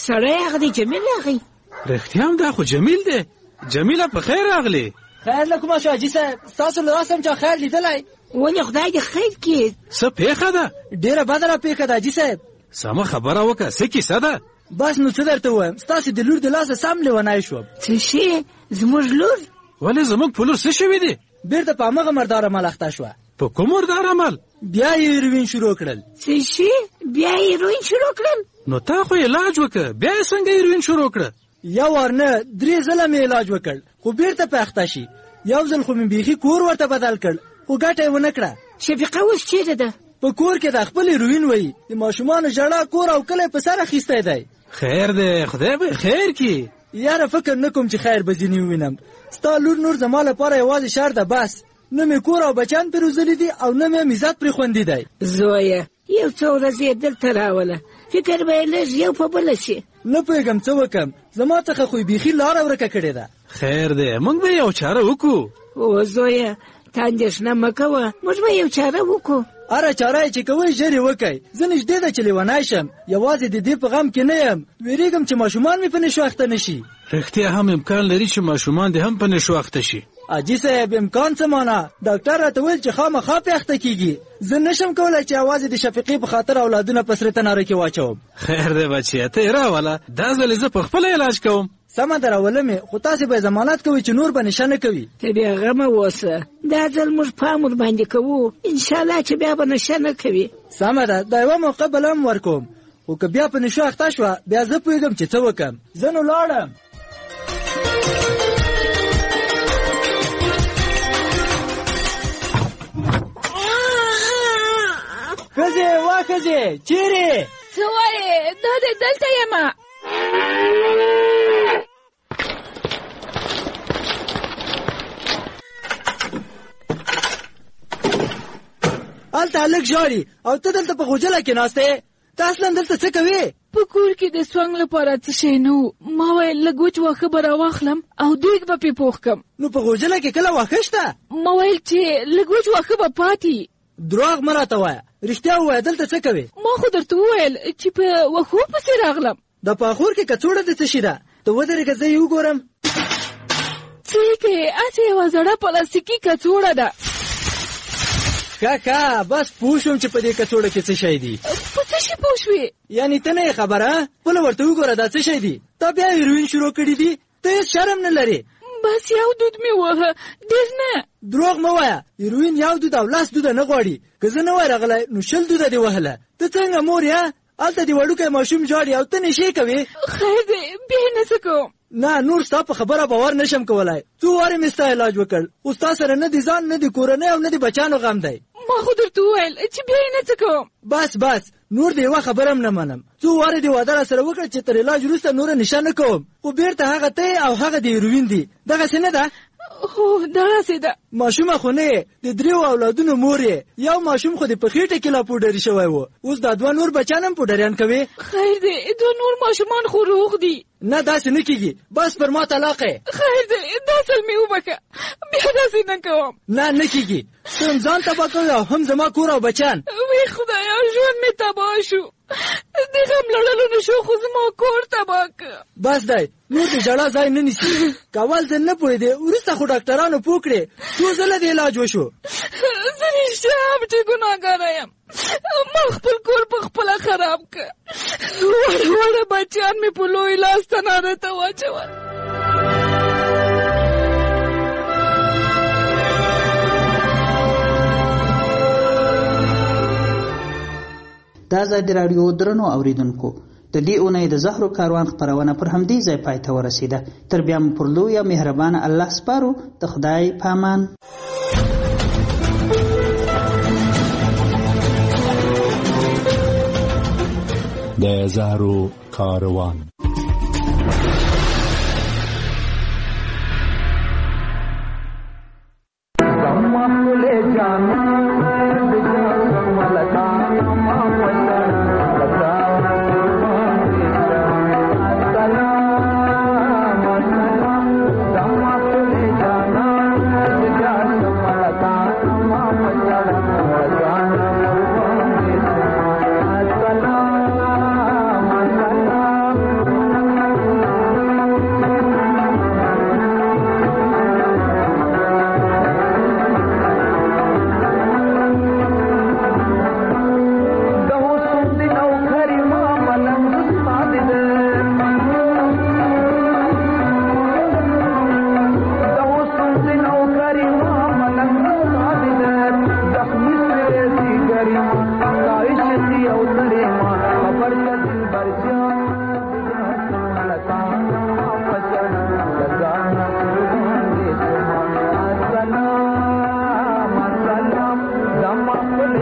سړی هغه دی جمیل راغی. رښتیا هم دا خو جمیل دی. جمیله په خیر راغلی. خیر له کومه شو حاجي صاحب؟ ستاسو له لاسه هم چا خیر لیدلی؟ ولې خدای دې خیر کړي. څه پیښه ده؟ ډېره بده راپېښه ده حاجي صاحب. سمه خبره وکړه، څه کیسه ده؟ بس نو څه درته ووایم، ستاسو د لور د لاسه سم لیونی شوم. څه شي؟ زموږ لور؟ ولې زموږ په لور څه شوي دي؟ بېرته په همغه مردار عمل اخته شوه. په کوم مردار عمل؟ بیا یې هیروین شروع کړل. څه شي؟ بیا یې هیروین شروع کړل؟ نو تا خو علاج وکړه، بیا یې څنګه هیروین شروع کړه؟ یو وار نه درې ځله مې علاج وکړ، خو بېرته په اخته شي. یو ځل خو مې بیخي کور ورته بدل کړ، خو ګټه یې ونه کړه. شفیقه اوس چېرته ده؟ په کور کې د خپل هیروین وایي د ماشومانو ژړا کور او کلی په سر اخیستی دی. خیر دی، خدای به خیر کړي. یاره فکر نه کوم چې خیر به ځینې ووینم. ستا لور نور زما لپاره یوازې شر ده بس. نه مې کور او بچیان پرې روزلي دي او نه مې عزت پرې خوندي دی. زویه یو څو ورځې دلته راوله، فکر به یې لږ یو په بله شي. نه پوهېږم څه وکړم، زما څخه خو یې بیخي لاره ورکه کړې ده. خیر دی، موږ به یو چاره وکړو. او زویه ته اندېښنه مه کوه، موږ به یو چاره وکړو. هره چاره یې چې کوئ ژر یې وکئ. زه نږدې ده چې لیونی شم، یوازې د دې په غم کې نه یم، ویرېږم چې ماشومان مې په نشو اخته نه شي. رښتیا هم امکان لري چې ماشومان دې هم په نشو اخته شي. حاجي صاحب امکان څه معنا؟ ډاکټر راته ویل چې خامخا پې اخته کېږي. زه نشم کولی چې یوازې د شفیقې په خاطر اولادونه په سره تناره کې واچوم. خیر دی بچیه، ته یې راوله، دا ځل زه په خپله علاج کوم. سمه ده راوله مې، خو تاسې به یې ضمانت کوئ چې نور به نشه نه کوي. ته بیا غمه اوسه، دا ځل موږ پام ورباندې کوو، انشاءالله چې بیا به نشه نه کوي. سمه ده، دا یوه موقع بله هم ورکوم، خو که بیا په نشو اخته شوه بیا زه پوهېږم چې څه وکړم. زه نو لاړم. ښځې وا ښځې چیرې؟ څه وایې؟ دا دی دلته یمه. هلته هلک ژاړي او ته دلته په غوجله کې ناسته یې. ته اصلا دلته څه کوې؟ په کور کې د سونګ لپاره څه شی نه و. ما ویل لږ وچ واښه به راواخلم او دیګ به پې پوخ کړم. نو په غوجله کې کله واښه شته؟ ما ویل چې لږ وچ واښه به پاتې. دروغ مه راته وایه، رښتیا ووایه دلته څه کوې؟ ما خو درته وویل چې په واښو پسې راغلم. د پاخور کې کڅوړه د څه شي ده؟ ته ودرېږه زه یې وګورم. څه یې کوې؟ هسې یوه زړه پلاستیکي کڅوړه ده. ښه ښه بس پوه شوم چې په دې کڅوړه کې څه شی دي. په څه شي پوه شوې؟ یعنې ته نه یې خبره؟ خپله ورته وګوره دا څه شی دي. تا بیا هیروین شروع کړي دي؟ ته هېڅ شرم نه لرې. بس یو دود مې وهه، ډېر نه. دروغ مه وایه، هیروین یو دود او لس دوده نه غواړي. که زه نه وای راغلی نو شل دوده دې وهله. ته څنګه مور یې؟ هلته دې وړوکی ماشوم ژاړي او ته نشې کوې. خیر دی بیا یې نه څه کوم. نه نور ستا په خبره باور نشم کولی. څو وارې مې ستا علاج وکړ، خو ستا سره نه د ځان نه د کورنۍ او نه د بچیانو غم دی. ما خو درته وویل چې بیا یې نه څه کوم. بس بس نور د یوه خبره هم نه منم. څو وارې دې واده راسره وکړه چې تر علاج وروسته نوره نشه نه کوم، خو بېرته هغه ته او هغه د هیروین دي. دغسې نه ده؟ هو دغسې ده. ماشومه خو نه یې، د دریو اولادونو مور یې. یو ماشوم خو دې په خېټه کې لا پوډري شوی و، اوس دا دوه نور بچیان هم پوډریان کوي. خیر دی دوه نور ماشومان خو روغ دي. نه داسې نه کېږي، بس پر ما طلاق یې. خیر دی دا ځل مې وبښه، بیا داسې نه کوم. نه نه کېږي، ته هم ځان تباه کوې او هم زما کور او بچیان. وی خدایا ژوند مې تباه شو، د غم لړلو نه شو خو زما کور تباه که. بس دی نور د ژړا ځای نه نیسي. که اول ځل نه پوهېدې وروسته خو ډاکټرانو پوه کړې، څو ځله د علاج وشو. زه رښتیا هم چې ګناهګاره یم، ما خپل کور په خپله خراب که. وړه وړه بچیان مې په لوی لاس تناره ته واچول. د ازادي راډیو درنو اوریدونکو، د دې اونۍ د زهرو کاروان خپرونه پر همدې ځای پای ته ورسېده. تر بیا مو پر لوی او مهربانه الله سپارو. د خدای په امان. د زهرو کاروان.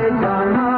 जाना